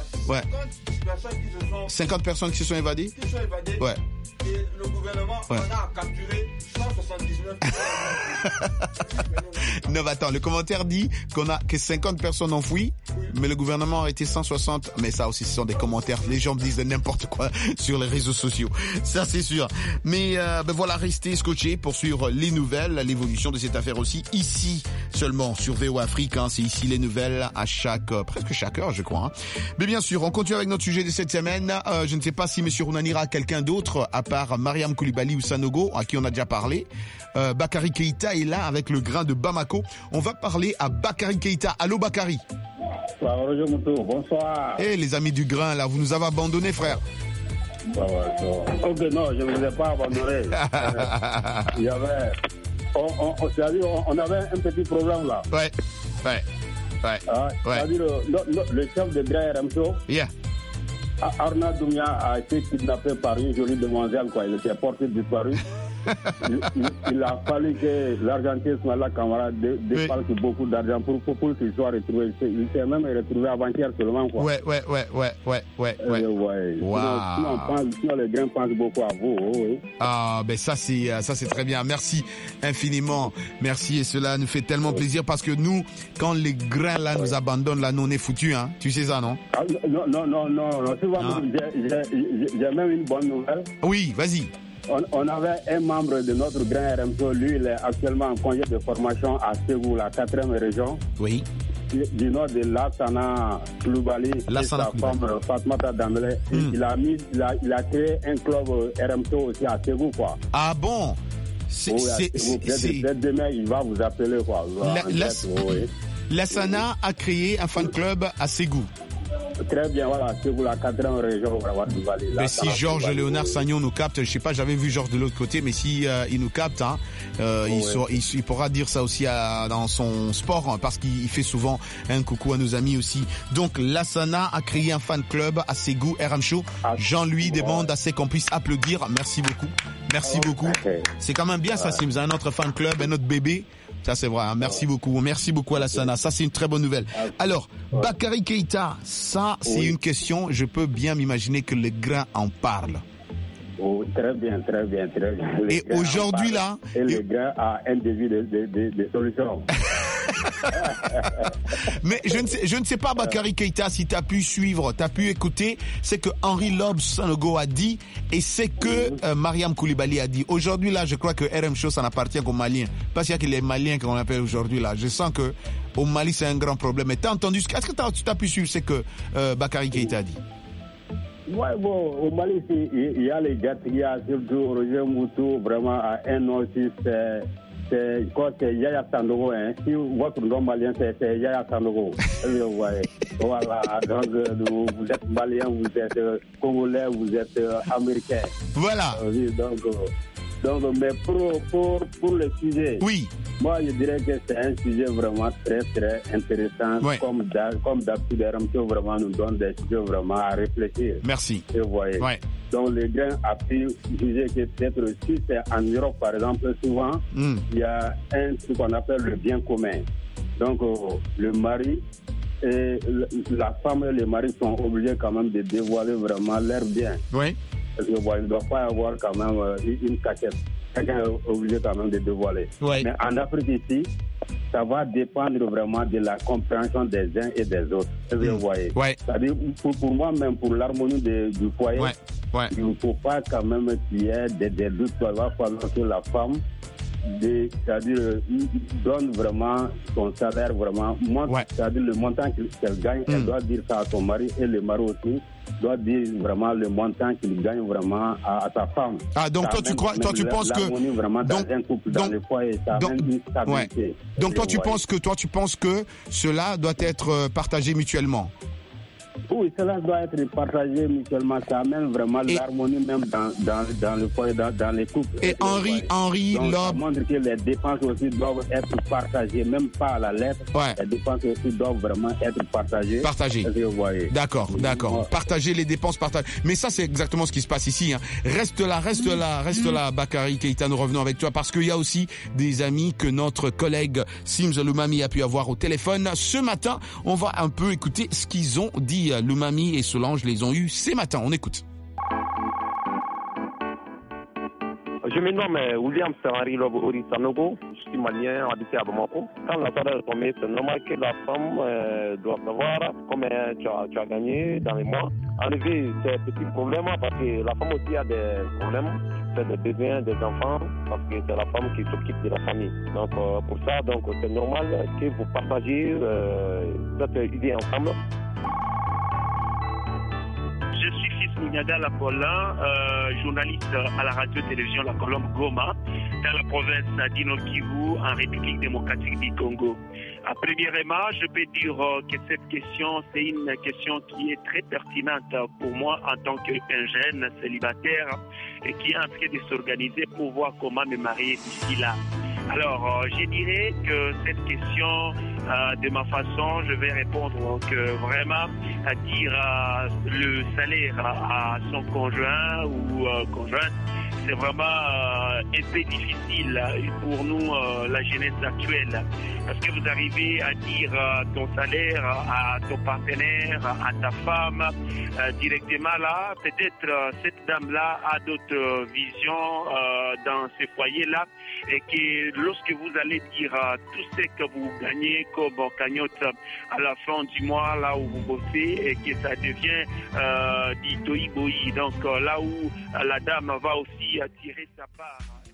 50 personnes qui se sont évadées? Ouais. Et le gouvernement en a capturé 179 Non, mais attends, le commentaire dit que 50 personnes ont fui, mais le gouvernement a été 160. Mais ça aussi, ce sont des commentaires. Les gens me disent n'importe quoi sur les réseaux sociaux. Ça, c'est sûr. Mais voilà, restez scotchés pour suivre les nouvelles, l'évolution de cette affaire aussi. Ici, seulement sur VO Afrique. Hein, c'est ici les nouvelles à presque chaque heure, je crois. Hein. Mais bien sûr, on continue avec notre sujet de cette semaine. Je ne sais pas si Monsieur Runanira a quelqu'un d'autre à part Mariam Koulibaly ou Sanogo, à qui on a déjà parlé. Bakary Keïta est là avec le grain de Bamako. On va parler à Bakary Keïta. Allô Bakary. Bonsoir. Eh les amis du grain, là, vous nous avez abandonnés, frère. Ok, non, je ne vous ai pas abandonné. Il y avait... On avait un petit problème là. Ouais. C'est-à-dire le chef de Grain RMSO. Yeah. Arnaud Doumia a été kidnappé par une jolie demoiselle, quoi. Il était porté disparu. il a fallu que l'Argentin Smala Camara dépense beaucoup d'argent pour qu'il soit retrouvé. Il s'est même retrouvé avant-hier seulement, quoi. Ouais. Sinon, les grains pensent beaucoup à vous. Oui. Ah, ben ça c'est très bien. Merci infiniment. Merci, et cela nous fait tellement plaisir parce que nous, quand les grains là nous abandonnent, là, nous on est foutus, hein. Tu sais ça, non? Non. Tu vois, j'ai même une bonne nouvelle. Oui, vas-y. On avait un membre de notre grand RMSO, lui, il est actuellement en congé de formation à Ségou, la 4e région. Oui. Du nord de Lassana Koulibaly et sa femme Fatmata Dambélé. Il a créé un club RMSO aussi à Ségou, quoi. Ah bon? Dès demain, il va vous appeler, quoi. Lassana a créé un fan club à Ségou. Très bien, voilà, c'est pour la 4e région. Mais si Georges Léonard Sagnon nous capte, je sais pas, j'avais vu Georges de l'autre côté, mais si il nous capte, hein, il pourra dire ça aussi dans son sport, hein, parce qu'il fait souvent un coucou à nos amis aussi. Donc Lassana a créé un fan club à Ségou, RM Show. Jean-Louis demande assez qu'on puisse applaudir. Merci beaucoup. C'est quand même bien ça, c'est un autre fan club, un autre bébé. Ça c'est vrai, hein. Merci beaucoup Alassana, ça c'est une très bonne nouvelle. Alors, Bakary Keïta, ça c'est une question, je peux bien m'imaginer que les grains en parlent. Oh, très bien. Et aujourd'hui là... Et le grain a un début de solution. Mais je ne sais pas, Bakary Keïta, si tu as pu suivre, tu as pu écouter, c'est que Henri Lobes Sanogo a dit, et c'est que Mariam Koulibaly a dit. Aujourd'hui là, je crois que RM Show, ça n'appartient qu'aux Maliens. Parce qu'il y a que les Maliens qu'on appelle aujourd'hui là. Je sens que au Mali, c'est un grand problème. Mais t'as entendu, est-ce que tu as pu suivre ce que Bakary Keïta a dit? Ouais, bon, au Mali, il y a les gars, il y a surtout Roger Moutou, vraiment à un nom aussi, c'est Yaya Sandogo, hein. Si votre nom malien, c'est Yaya Sandogo. Voilà, donc vous êtes malien, vous êtes congolais, vous êtes américain. Voilà. Donc, Donc, mais pour le sujet, oui. Moi, je dirais que c'est un sujet vraiment très, très intéressant. Ouais. Comme d'habitude, RMC vraiment nous donne des sujets vraiment à réfléchir. Merci. Et vous voyez. Ouais. Donc, les gens a pu juger que peut-être si c'est en Europe, par exemple, souvent, il y a un truc qu'on appelle le bien commun. Donc, le mari et la femme et le mari sont obligés quand même de dévoiler vraiment leur bien. Oui. Parce qu'il ne doit pas y avoir quand même une cachette. Quelqu'un est obligé quand même de dévoiler. Ouais. Mais en Afrique ici, ça va dépendre vraiment de la compréhension des uns et des autres. Vous voyez. Ouais. C'est-à-dire, pour moi, même pour l'harmonie du foyer, il ne faut pas quand même qu'il y ait des doutes. Il va falloir que la femme, c'est-à-dire, donne vraiment son salaire, vraiment, c'est-à-dire le montant qu'elle gagne, elle doit dire ça à son mari et le mari aussi doit dire vraiment le montant qu'il gagne vraiment à sa femme. Ah, donc toi, tu penses que vraiment dans un couple, dans le foyer, ça amène une stabilité. Ouais. Donc toi, tu penses que cela doit être partagé mutuellement. Oui, cela doit être partagé mutuellement. Ça amène vraiment l'harmonie même dans le foyer, dans les couples. Et Henri donc, Lob... ça montre que les dépenses aussi doivent être partagées, même pas à la lettre. Ouais. Les dépenses aussi doivent vraiment être partagées. Partagées. D'accord. Partager les dépenses, partager. Mais ça, c'est exactement ce qui se passe ici. Hein. Reste là, Bakary Keïta, nous revenons avec toi parce qu'il y a aussi des amis que notre collègue Sims Lumami a pu avoir au téléphone. Ce matin, on va un peu écouter ce qu'ils ont dit. Lumami et Solange les ont eus ce matin. On écoute. Je me nomme William Serrari Lobo Sanogo. Je suis malien, habité à Bamako. Quand la soirée est tombée, c'est normal que la femme doit savoir combien tu as gagné dans les mois. Enlever ces petits problèmes parce que la femme aussi a des problèmes. C'est des besoins des enfants parce que c'est la femme qui s'occupe de la famille. Donc pour ça, c'est normal que vous partagiez cette idée ensemble. Je suis Fils Mignada Lapola, journaliste à la radio-télévision La Colombe Goma, dans la province d'Inok-Kivu, en République démocratique du Congo. Premièrement, je peux dire que cette question, c'est une question qui est très pertinente pour moi en tant qu'un jeune célibataire et qui est en train de s'organiser pour voir comment me marier d'ici là. Alors, je dirais que cette question, de ma façon, je vais répondre que vraiment à dire le salaire à son conjoint ou conjointe, c'est vraiment un peu difficile pour nous, la jeunesse actuelle. Parce que vous arrivez à dire ton salaire à ton partenaire, à ta femme, directement là, peut-être cette dame-là a d'autres visions dans ce foyer-là et que lorsque vous allez dire tout ce que vous gagnez comme cagnotte à la fin du mois, là où vous bossez, et que ça devient du toï-boï. Donc là où la dame va aussi tirer sa part.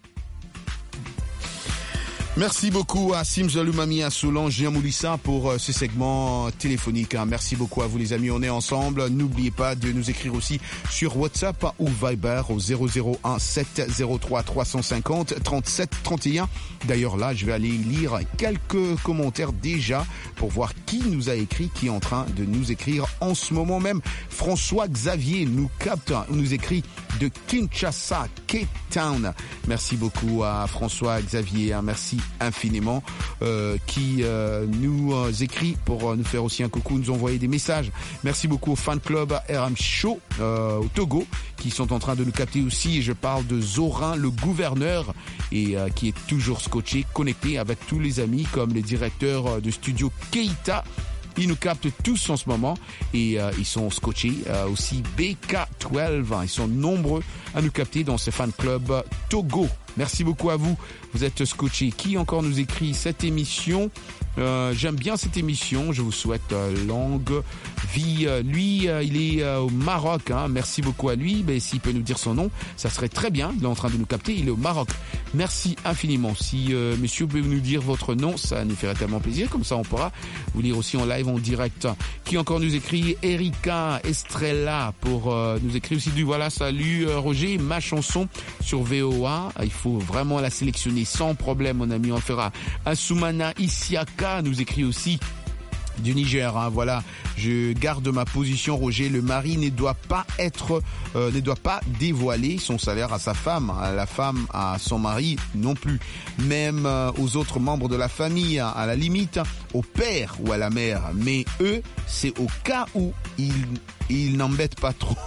Merci beaucoup à Sims Lumami, à Solange Moulissa pour ce segment téléphonique. Merci beaucoup à vous les amis, on est ensemble. N'oubliez pas de nous écrire aussi sur WhatsApp ou Viber au 001 703 350 37 31. D'ailleurs là, je vais aller lire quelques commentaires déjà pour voir qui nous a écrit, qui est en train de nous écrire en ce moment même. François Xavier nous capte, nous écrit de Kinshasa, Cape Town. Merci beaucoup à François Xavier, merci infiniment, qui nous écrit pour nous faire aussi un coucou, nous envoyer des messages. Merci beaucoup au fan club RM Show au Togo qui sont en train de nous capter aussi. Je parle de Zorin, le gouverneur, et qui est toujours scotché, connecté avec tous les amis comme les directeurs de studio Keïta. Ils nous captent tous en ce moment et ils sont scotchés. Aussi BK12, ils sont nombreux à nous capter dans ce fan club Togo. Merci beaucoup à vous. Vous êtes scotchés. Qui encore nous écrit cette émission? J'aime bien cette émission. Je vous souhaite longue vie. Lui, il est au Maroc. Merci beaucoup à lui. Mais s'il peut nous dire son nom, ça serait très bien. Il est en train de nous capter. Il est au Maroc. Merci infiniment. Si monsieur peut nous dire votre nom, ça nous ferait tellement plaisir. Comme ça, on pourra vous lire aussi en live, en direct. Qui encore nous écrit? Erika Estrella pour nous écrire aussi du voilà. Salut Roger, ma chanson sur VOA. Il faut vraiment la sélectionner sans problème, mon ami. On le fera. Assoumana Isiaka nous écrit aussi du Niger. Hein, voilà, je garde ma position, Roger. Le mari ne doit pas dévoiler son salaire à sa femme, la femme à son mari non plus, même aux autres membres de la famille, à la limite au père ou à la mère. Mais eux, c'est au cas où ils n'embêtent pas trop.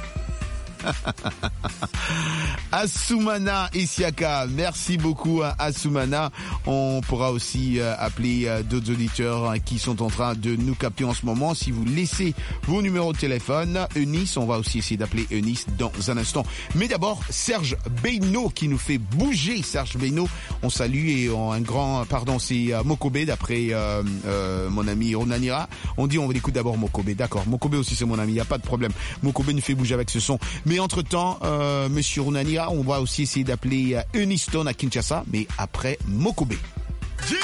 Assoumana Isiaka, merci beaucoup à Assoumana. On pourra aussi appeler d'autres auditeurs qui sont en train de nous capter en ce moment. Si vous laissez vos numéros de téléphone, Eunice, on va aussi essayer d'appeler Eunice dans un instant. Mais d'abord, Serge Beino qui nous fait bouger. Serge Beino, on salue et c'est Mokobe d'après mon ami Runanira. On l'écoute d'abord Mokobe, d'accord. Mokobe aussi c'est mon ami, il n'y a pas de problème. Mokobe nous fait bouger avec ce son. Mais entre-temps, Monsieur Runanira, on va aussi essayer d'appeler Eunice Stone à Kinshasa, mais après Mokobe. Yeah.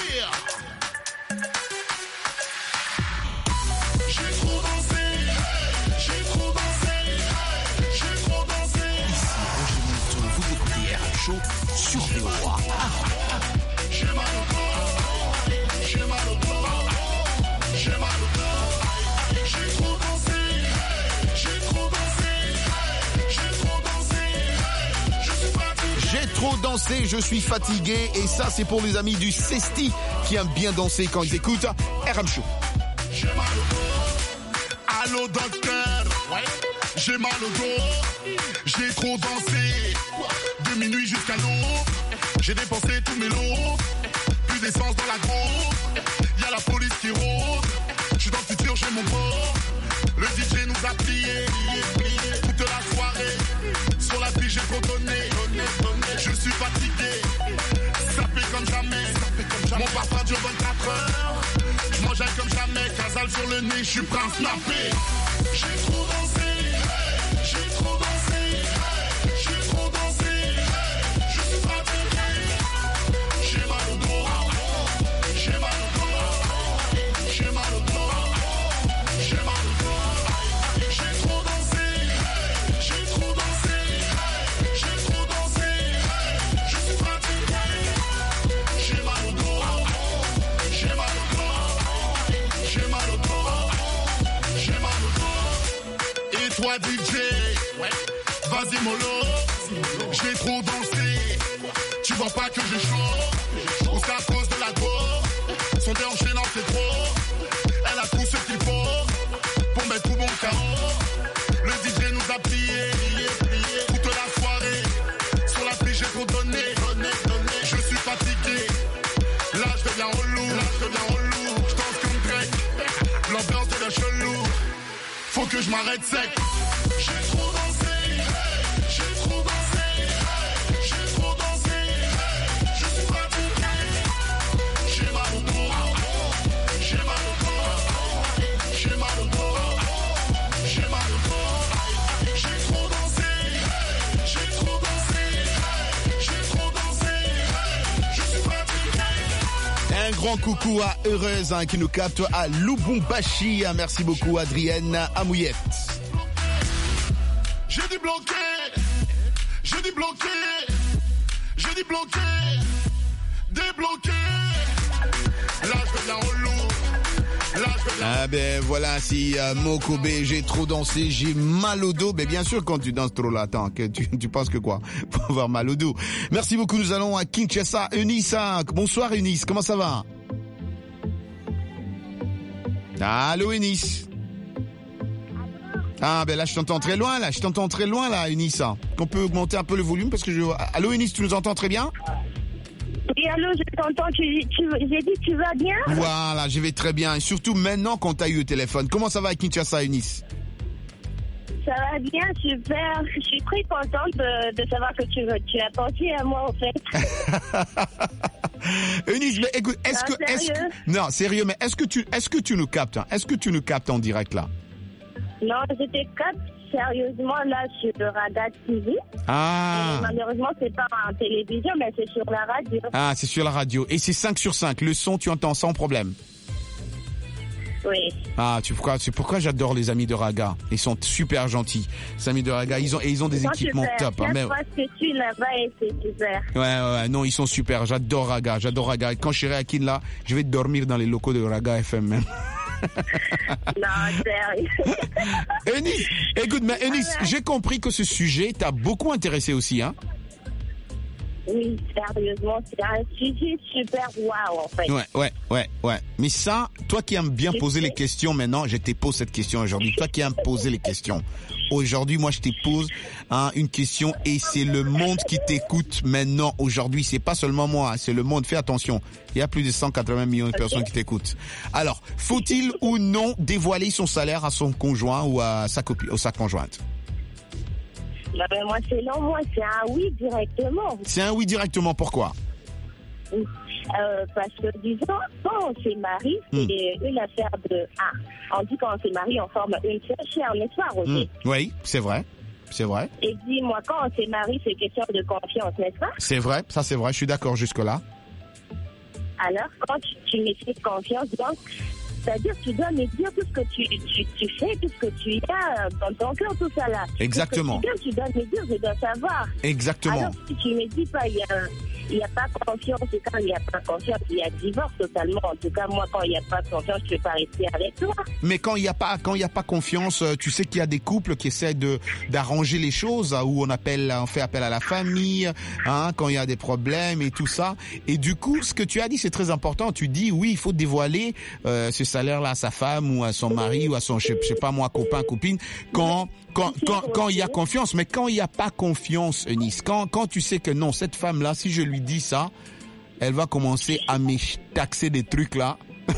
J'ai trop dansé, j'ai trop dansé, j'ai trop dansé. Ici, Roger Mouton, vous écoutez RM Show sur VOA. J'ai mal au corps, j'ai mal au corps, j'ai mal au corps. J'ai trop dansé, j'ai trop dansé, j'ai trop dansé, je suis fatigué. J'ai trop dansé, je suis fatigué. Et ça, c'est pour les amis du Cesti qui aiment bien danser quand ils écoutent RM Show. J'ai mal au dos. Allô, docteur. Ouais. J'ai mal au dos. J'ai trop dansé. De minuit jusqu'à l'aube. J'ai dépensé tous mes lots. Plus d'essence dans la grosse. Y'a la police qui rôde. J'suis dans le futur, j'ai mon beau. Le DJ nous a plié. Toute la soirée. Sur la piste, j'ai trop donné. Je suis fatigué. Sapé comme jamais. Mon parfum dure 24 heures. J'mangeais comme jamais. Casal sur le nez, j'suis prêt à snapper. J'ai trop dansé. J'ai trop dansé. J'ai trop dansé. Je suis fatigué. J'ai mal au dos. J'ai mal au dos. J'ai mal au dos. J'ai mal au dos. J'ai trop dansé. J'ai trop dansé. J'ai trop dansé. Je suis fatigué. J'ai mal au dos. J'ai mal au dos. J'ai mal au dos. J'ai mal au dos. Et toi DJ, vas-y mollo. J'ai trop dansé. Tu vois pas que j'ai chaud. Ou c'est à cause de la go. Son déhanché c'est trop. Elle a tout ce qu'il faut pour mettre tout bon chaos. Le DJ nous a plié toute la soirée. Sur la piste j'ai trop donné. Je suis fatigué. Là je deviens relou. Je danse comme Drake. L'ambiance devient chelou. Faut que je m'arrête sec. J'ai trop dansé. J'ai trop dansé. J'ai trop dansé. Je suis fatigué. J'ai mal au dos. J'ai mal au dos. J'ai mal au dos. J'ai mal au dos. J'ai trop dansé. J'ai trop dansé. J'ai trop dansé. Je suis fatigué. Un grand coucou à Heureuse qui nous capte à Lubumbashi. Merci beaucoup Adrienne Amouyette. J'ai dit bloqué. J'ai dit bloqué. J'ai dit bloqué. Débloqué. Là je deviens relou. Ah ben voilà, si Mokobe, j'ai trop dansé, j'ai mal au dos. Mais bien sûr, quand tu danses trop là, attends, que tu penses que quoi? Faut avoir mal au dos. Merci beaucoup, nous allons à Kinshasa. Eunice, bonsoir Eunice, comment ça va? Allô Eunice? Ah ben là je t'entends très loin là, Eunice. Qu'on peut augmenter un peu le volume parce que Allô Eunice, tu nous entends très bien? Oui, allô, je t'entends, j'ai dit tu vas bien? Voilà, je vais très bien. Et surtout maintenant qu'on t'a eu au téléphone. Comment ça va à Kinshasa, Eunice? Ça va bien, super. Je suis très contente de savoir que tu as pensé à moi, en fait. Eunice, mais écoute, non, sérieux, mais est-ce que tu nous captes? Est-ce que tu nous captes en direct, là? Non, je te capte sérieusement là sur le Radar TV. Ah. Et malheureusement, c'est pas en télévision, mais c'est sur la radio. Ah, c'est sur la radio. Et c'est 5 sur 5. Le son, tu entends sans problème. Oui. Ah, c'est pourquoi j'adore les amis de Raga. Ils sont super gentils. Les amis de Raga, ils ont des équipements top. Hein, parce que je suis là-bas et c'est super. Ouais, non, ils sont super. J'adore Raga. Et quand je serai à Kinla, je vais dormir dans les locaux de Raga FM même. Non, sérieux. Eunice, écoute, mais Eunice, j'ai compris que ce sujet t'a beaucoup intéressé aussi, hein? Oui, sérieusement, c'est un sujet super waouh, en fait. Ouais. Mais ça, toi qui aimes bien poser les questions maintenant, je te pose cette question aujourd'hui. Toi qui aimes poser les questions. Aujourd'hui, moi, je te pose une question et c'est le monde qui t'écoute maintenant. Aujourd'hui, c'est pas seulement moi, c'est le monde. Fais attention. Il y a plus de 180 millions de personnes qui t'écoutent. Alors, faut-il ou non dévoiler son salaire à son conjoint ou à sa copine, ou sa conjointe? Ben moi, selon moi, c'est un oui directement. C'est un oui directement, pourquoi? Parce que, disons, quand on se marie, c'est une affaire de... on dit quand on se marie, on forme une seule chair, n'est-ce pas, Roger? Oui, c'est vrai. C'est vrai. Et dis-moi, quand on se marie, c'est question de confiance, n'est-ce pas? C'est vrai, ça c'est vrai, je suis d'accord jusque-là. Alors, quand tu me fais confiance, donc... C'est-à-dire que tu dois me dire tout ce que tu fais, tout ce que tu as dans ton cœur, tout ça là. Exactement. Tout ce que tu dois me dire, je dois savoir. Exactement. Alors, si tu me dis pas, il n'y a pas confiance, et quand il n'y a pas confiance, il y a divorce totalement. En tout cas, moi, quand il n'y a pas confiance, je ne vais pas rester avec toi. Mais quand il n'y a pas confiance, tu sais qu'il y a des couples qui essaient d'arranger les choses, où on fait appel à la famille, quand il y a des problèmes et tout ça. Et du coup, ce que tu as dit, c'est très important. Tu dis, oui, il faut dévoiler ce salaire-là à sa femme ou à son mari ou à son, je sais pas moi, copain, copine, quand il y a confiance. Mais quand il n'y a pas confiance, Eunice, quand tu sais que non, cette femme-là, si je lui dis ça, elle va commencer à me taxer des trucs là.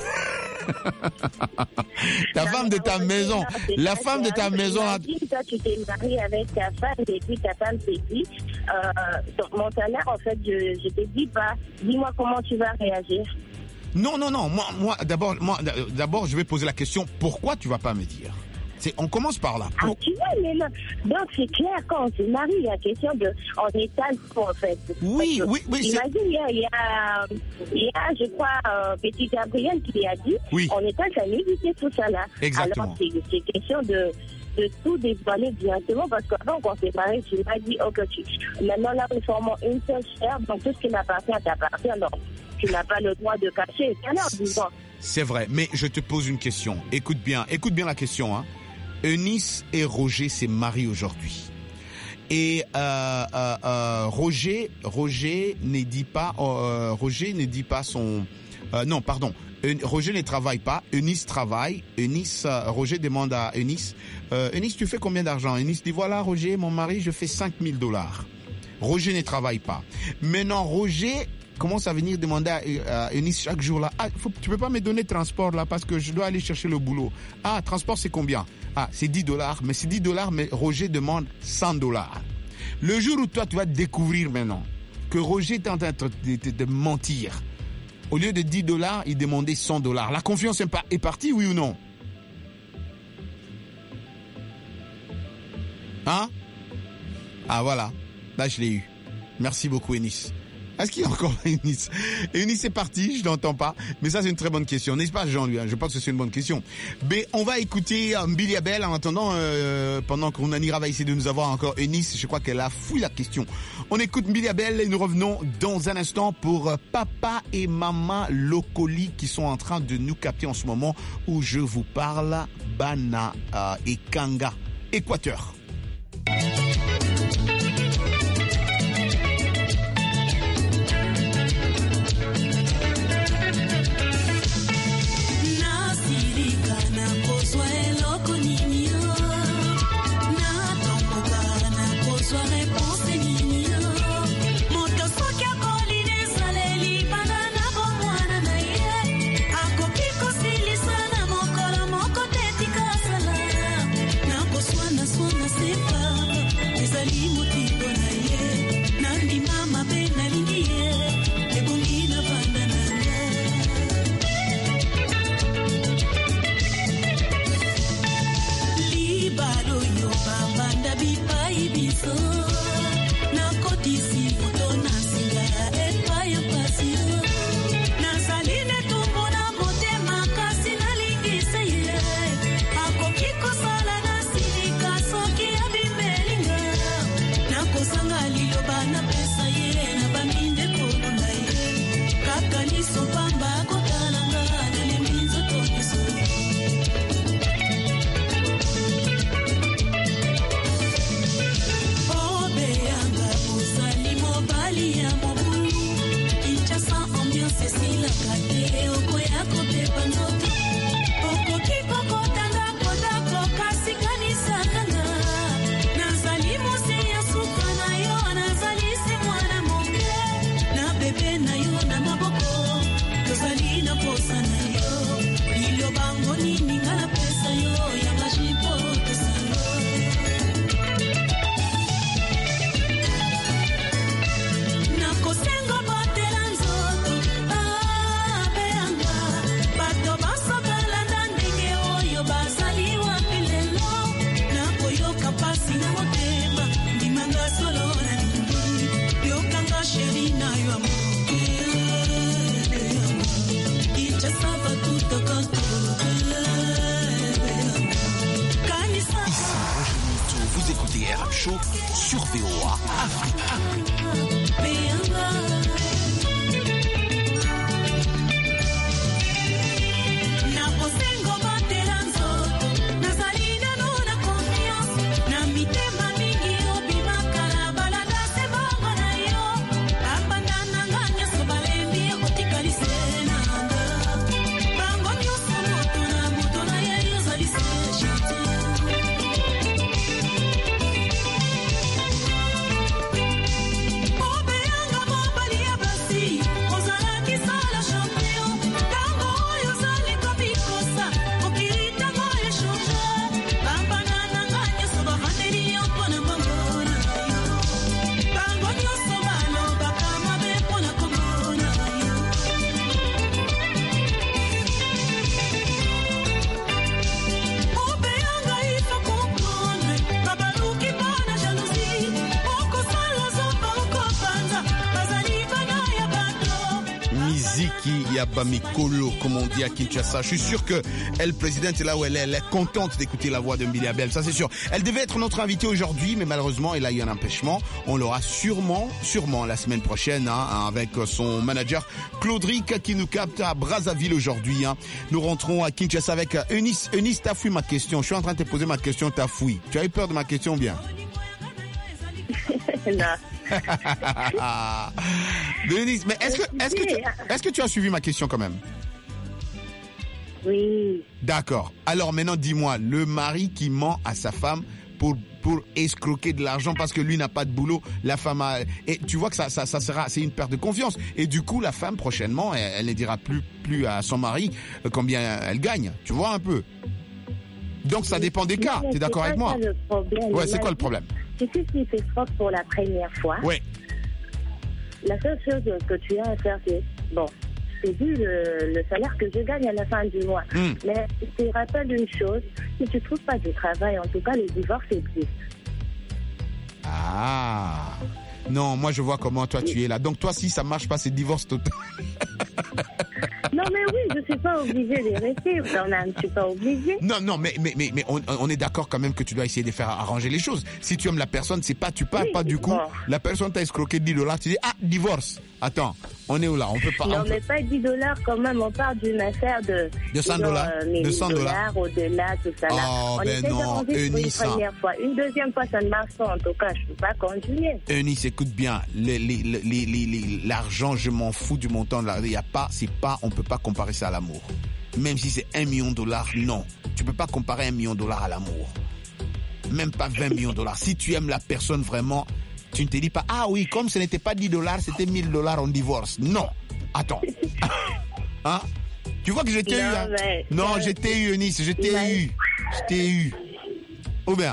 La femme de ta maison. Toi, tu t'es marié avec ta femme et puis ta femme s'est dit, mon salaire, en fait, je te dis pas. Dis-moi comment tu vas réagir. Non. Moi, d'abord, je vais poser la question. Pourquoi tu vas pas me dire? On commence par là. Tu vois, mais là, donc c'est clair, quand on se marie, il y a question de, on étale tout, en fait. Oui. Imagine, il y a, je crois, petit Gabriel qui a dit, on étale sa nudité, tout ça là. Exactement. Alors, c'est question de tout dévoiler directement, parce qu'avant qu'on s'est marié, tu m'as dit, ok, maintenant là, nous formons une seule chair, donc tout ce qui m'appartient t'appartient, donc tu n'as pas le droit de cacher. Alors, disons. C'est vrai, mais je te pose une question. Écoute bien la question, hein. Eunice et Roger se marient aujourd'hui. Et Roger ne dit pas son... Roger ne travaille pas, Eunice travaille. Roger demande à Eunice, Eunice, tu fais combien d'argent? Eunice dit, voilà, Roger, mon mari, je fais $5,000. Roger ne travaille pas. Maintenant, Roger commence à venir demander à Eunice chaque jour là, tu peux pas me donner transport là parce que je dois aller chercher le boulot. Transport c'est combien? C'est $10, mais c'est $10, mais Roger demande $100. Le jour où toi tu vas découvrir maintenant que Roger est en train de mentir, au lieu de $10, il demandait $100. La confiance est partie, oui ou non? Voilà, là je l'ai eu. Merci beaucoup, Eunice. Est-ce qu'il y a encore Eunice? Eunice est partie, je l'entends pas. Mais ça, c'est une très bonne question. N'est-ce pas, Jean-Louis? Je pense que c'est une bonne question. Mais on va écouter Billy Abel en attendant, pendant que Runanira va essayer de nous avoir encore Eunice. Je crois qu'elle a fouillé la question. On écoute Billy Abel et nous revenons dans un instant pour papa et maman Lokoli qui sont en train de nous capter en ce moment où je vous parle. Bana et Kanga, Équateur. Show sur VOA Afrique. Mikolo, comme on dit à Kinshasa. Je suis sûr que elle, présidente, est là où elle est contente d'écouter la voix de Mbili Abel, ça c'est sûr. Elle devait être notre invitée aujourd'hui, mais malheureusement, elle a eu un empêchement. On l'aura sûrement la semaine prochaine, avec son manager Claudric qui nous capte à Brazzaville aujourd'hui. Nous rentrons à Kinshasa avec Eunice. Eunice, t'as fouillé ma question. Je suis en train de te poser ma question, t'as fouillé. Tu as eu peur de ma question, bien? Non. Denise, mais est-ce que tu as suivi ma question quand même? Oui. D'accord. Alors maintenant, dis-moi, le mari qui ment à sa femme pour escroquer de l'argent parce que lui n'a pas de boulot, la femme a... Et tu vois que ça sera, c'est une perte de confiance. Et du coup, la femme, prochainement, elle ne dira plus à son mari combien elle gagne. Tu vois un peu? Donc ça dépend des cas. Tu es d'accord avec moi? Ouais, c'est quoi le problème? Tu sais, s'il t'escroque pour la première fois, ouais. La seule chose que tu as à faire, c'est, bon, c'est vu le salaire que je gagne à la fin du mois. Mais je te rappelle une chose, si tu ne trouves pas de travail, en tout cas, le divorce existe. Ah, non, moi je vois comment toi tu es là. Donc toi, si ça marche pas, c'est divorce total. Non mais oui, je suis pas obligée de rester, je suis pas obligée. Non, mais on est d'accord quand même que tu dois essayer de faire arranger les choses. Si tu aimes la personne, c'est pas, tu parles pas du coup, la personne t'a escroqué $10, tu dis, divorce. Attends, on est où là? On peut pas. Non, mais pas $10 quand même, on parle d'une affaire de $100. $100 au-delà, tout ça là. Oh, on essaie d'arranger pour une première fois. Une deuxième fois, ça ne marche pas, en tout cas, je peux pas continuer. Eunice, écoute bien, l'argent, je m'en fous du montant de l'argent. Il y a pas, on peut pas comparer ça à l'amour. Même si c'est $1 million, non. Tu peux pas comparer $1 million à l'amour. Même pas $20 millions. Si tu aimes la personne vraiment, tu ne te dis pas, ah oui, comme ce n'était pas $10, c'était $1000, on divorce. Non. Attends. Hein? Tu vois que je t'ai eu, hein? Non, je t'ai eu, Eunice, je t'ai eu. Ou bien?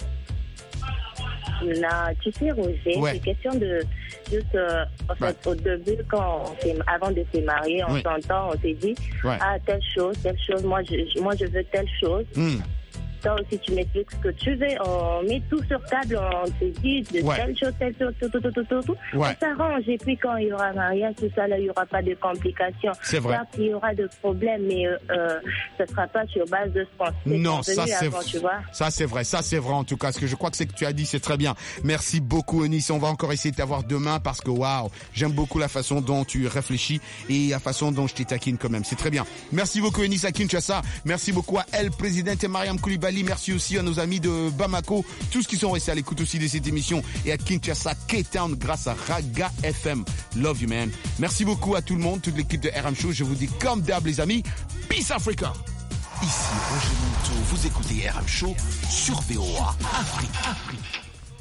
Non, tu sais, Roger, c'est question de juste, en fait, au début, avant de se marier, on s'entend, on s'est dit, telle chose, moi je veux telle chose. Toi aussi, tu m'expliques ce que tu veux, on met tout sur table, on se dit de telle chose, tout. On s'arrange, et puis quand il y aura mariage, tout ça, là, il n'y aura pas de complications. C'est vrai. Certes, il y aura de problèmes, mais ça ne sera pas sur base de ce qu'on s'est non, ça c'est avant, tu vois. Ça c'est vrai en tout cas. Ce que je crois que c'est que tu as dit, c'est très bien. Merci beaucoup, Eunice. On va encore essayer de t'avoir demain parce que waouh, j'aime beaucoup la façon dont tu réfléchis et la façon dont je t'ai taquine quand même. C'est très bien. Merci beaucoup, Eunice à Kinshasa. Merci beaucoup à elle, présidente Mariam Koulibaly. Kigali. Merci aussi à nos amis de Bamako, tous qui sont restés à l'écoute aussi de cette émission, et à Kinshasa, K-Town, grâce à Raga FM. Love you, man. Merci beaucoup à tout le monde, toute l'équipe de RM Show. Je vous dis comme d'hab, les amis, Peace Africa. Ici Roger Monteau, vous écoutez RM Show sur VOA Afrique.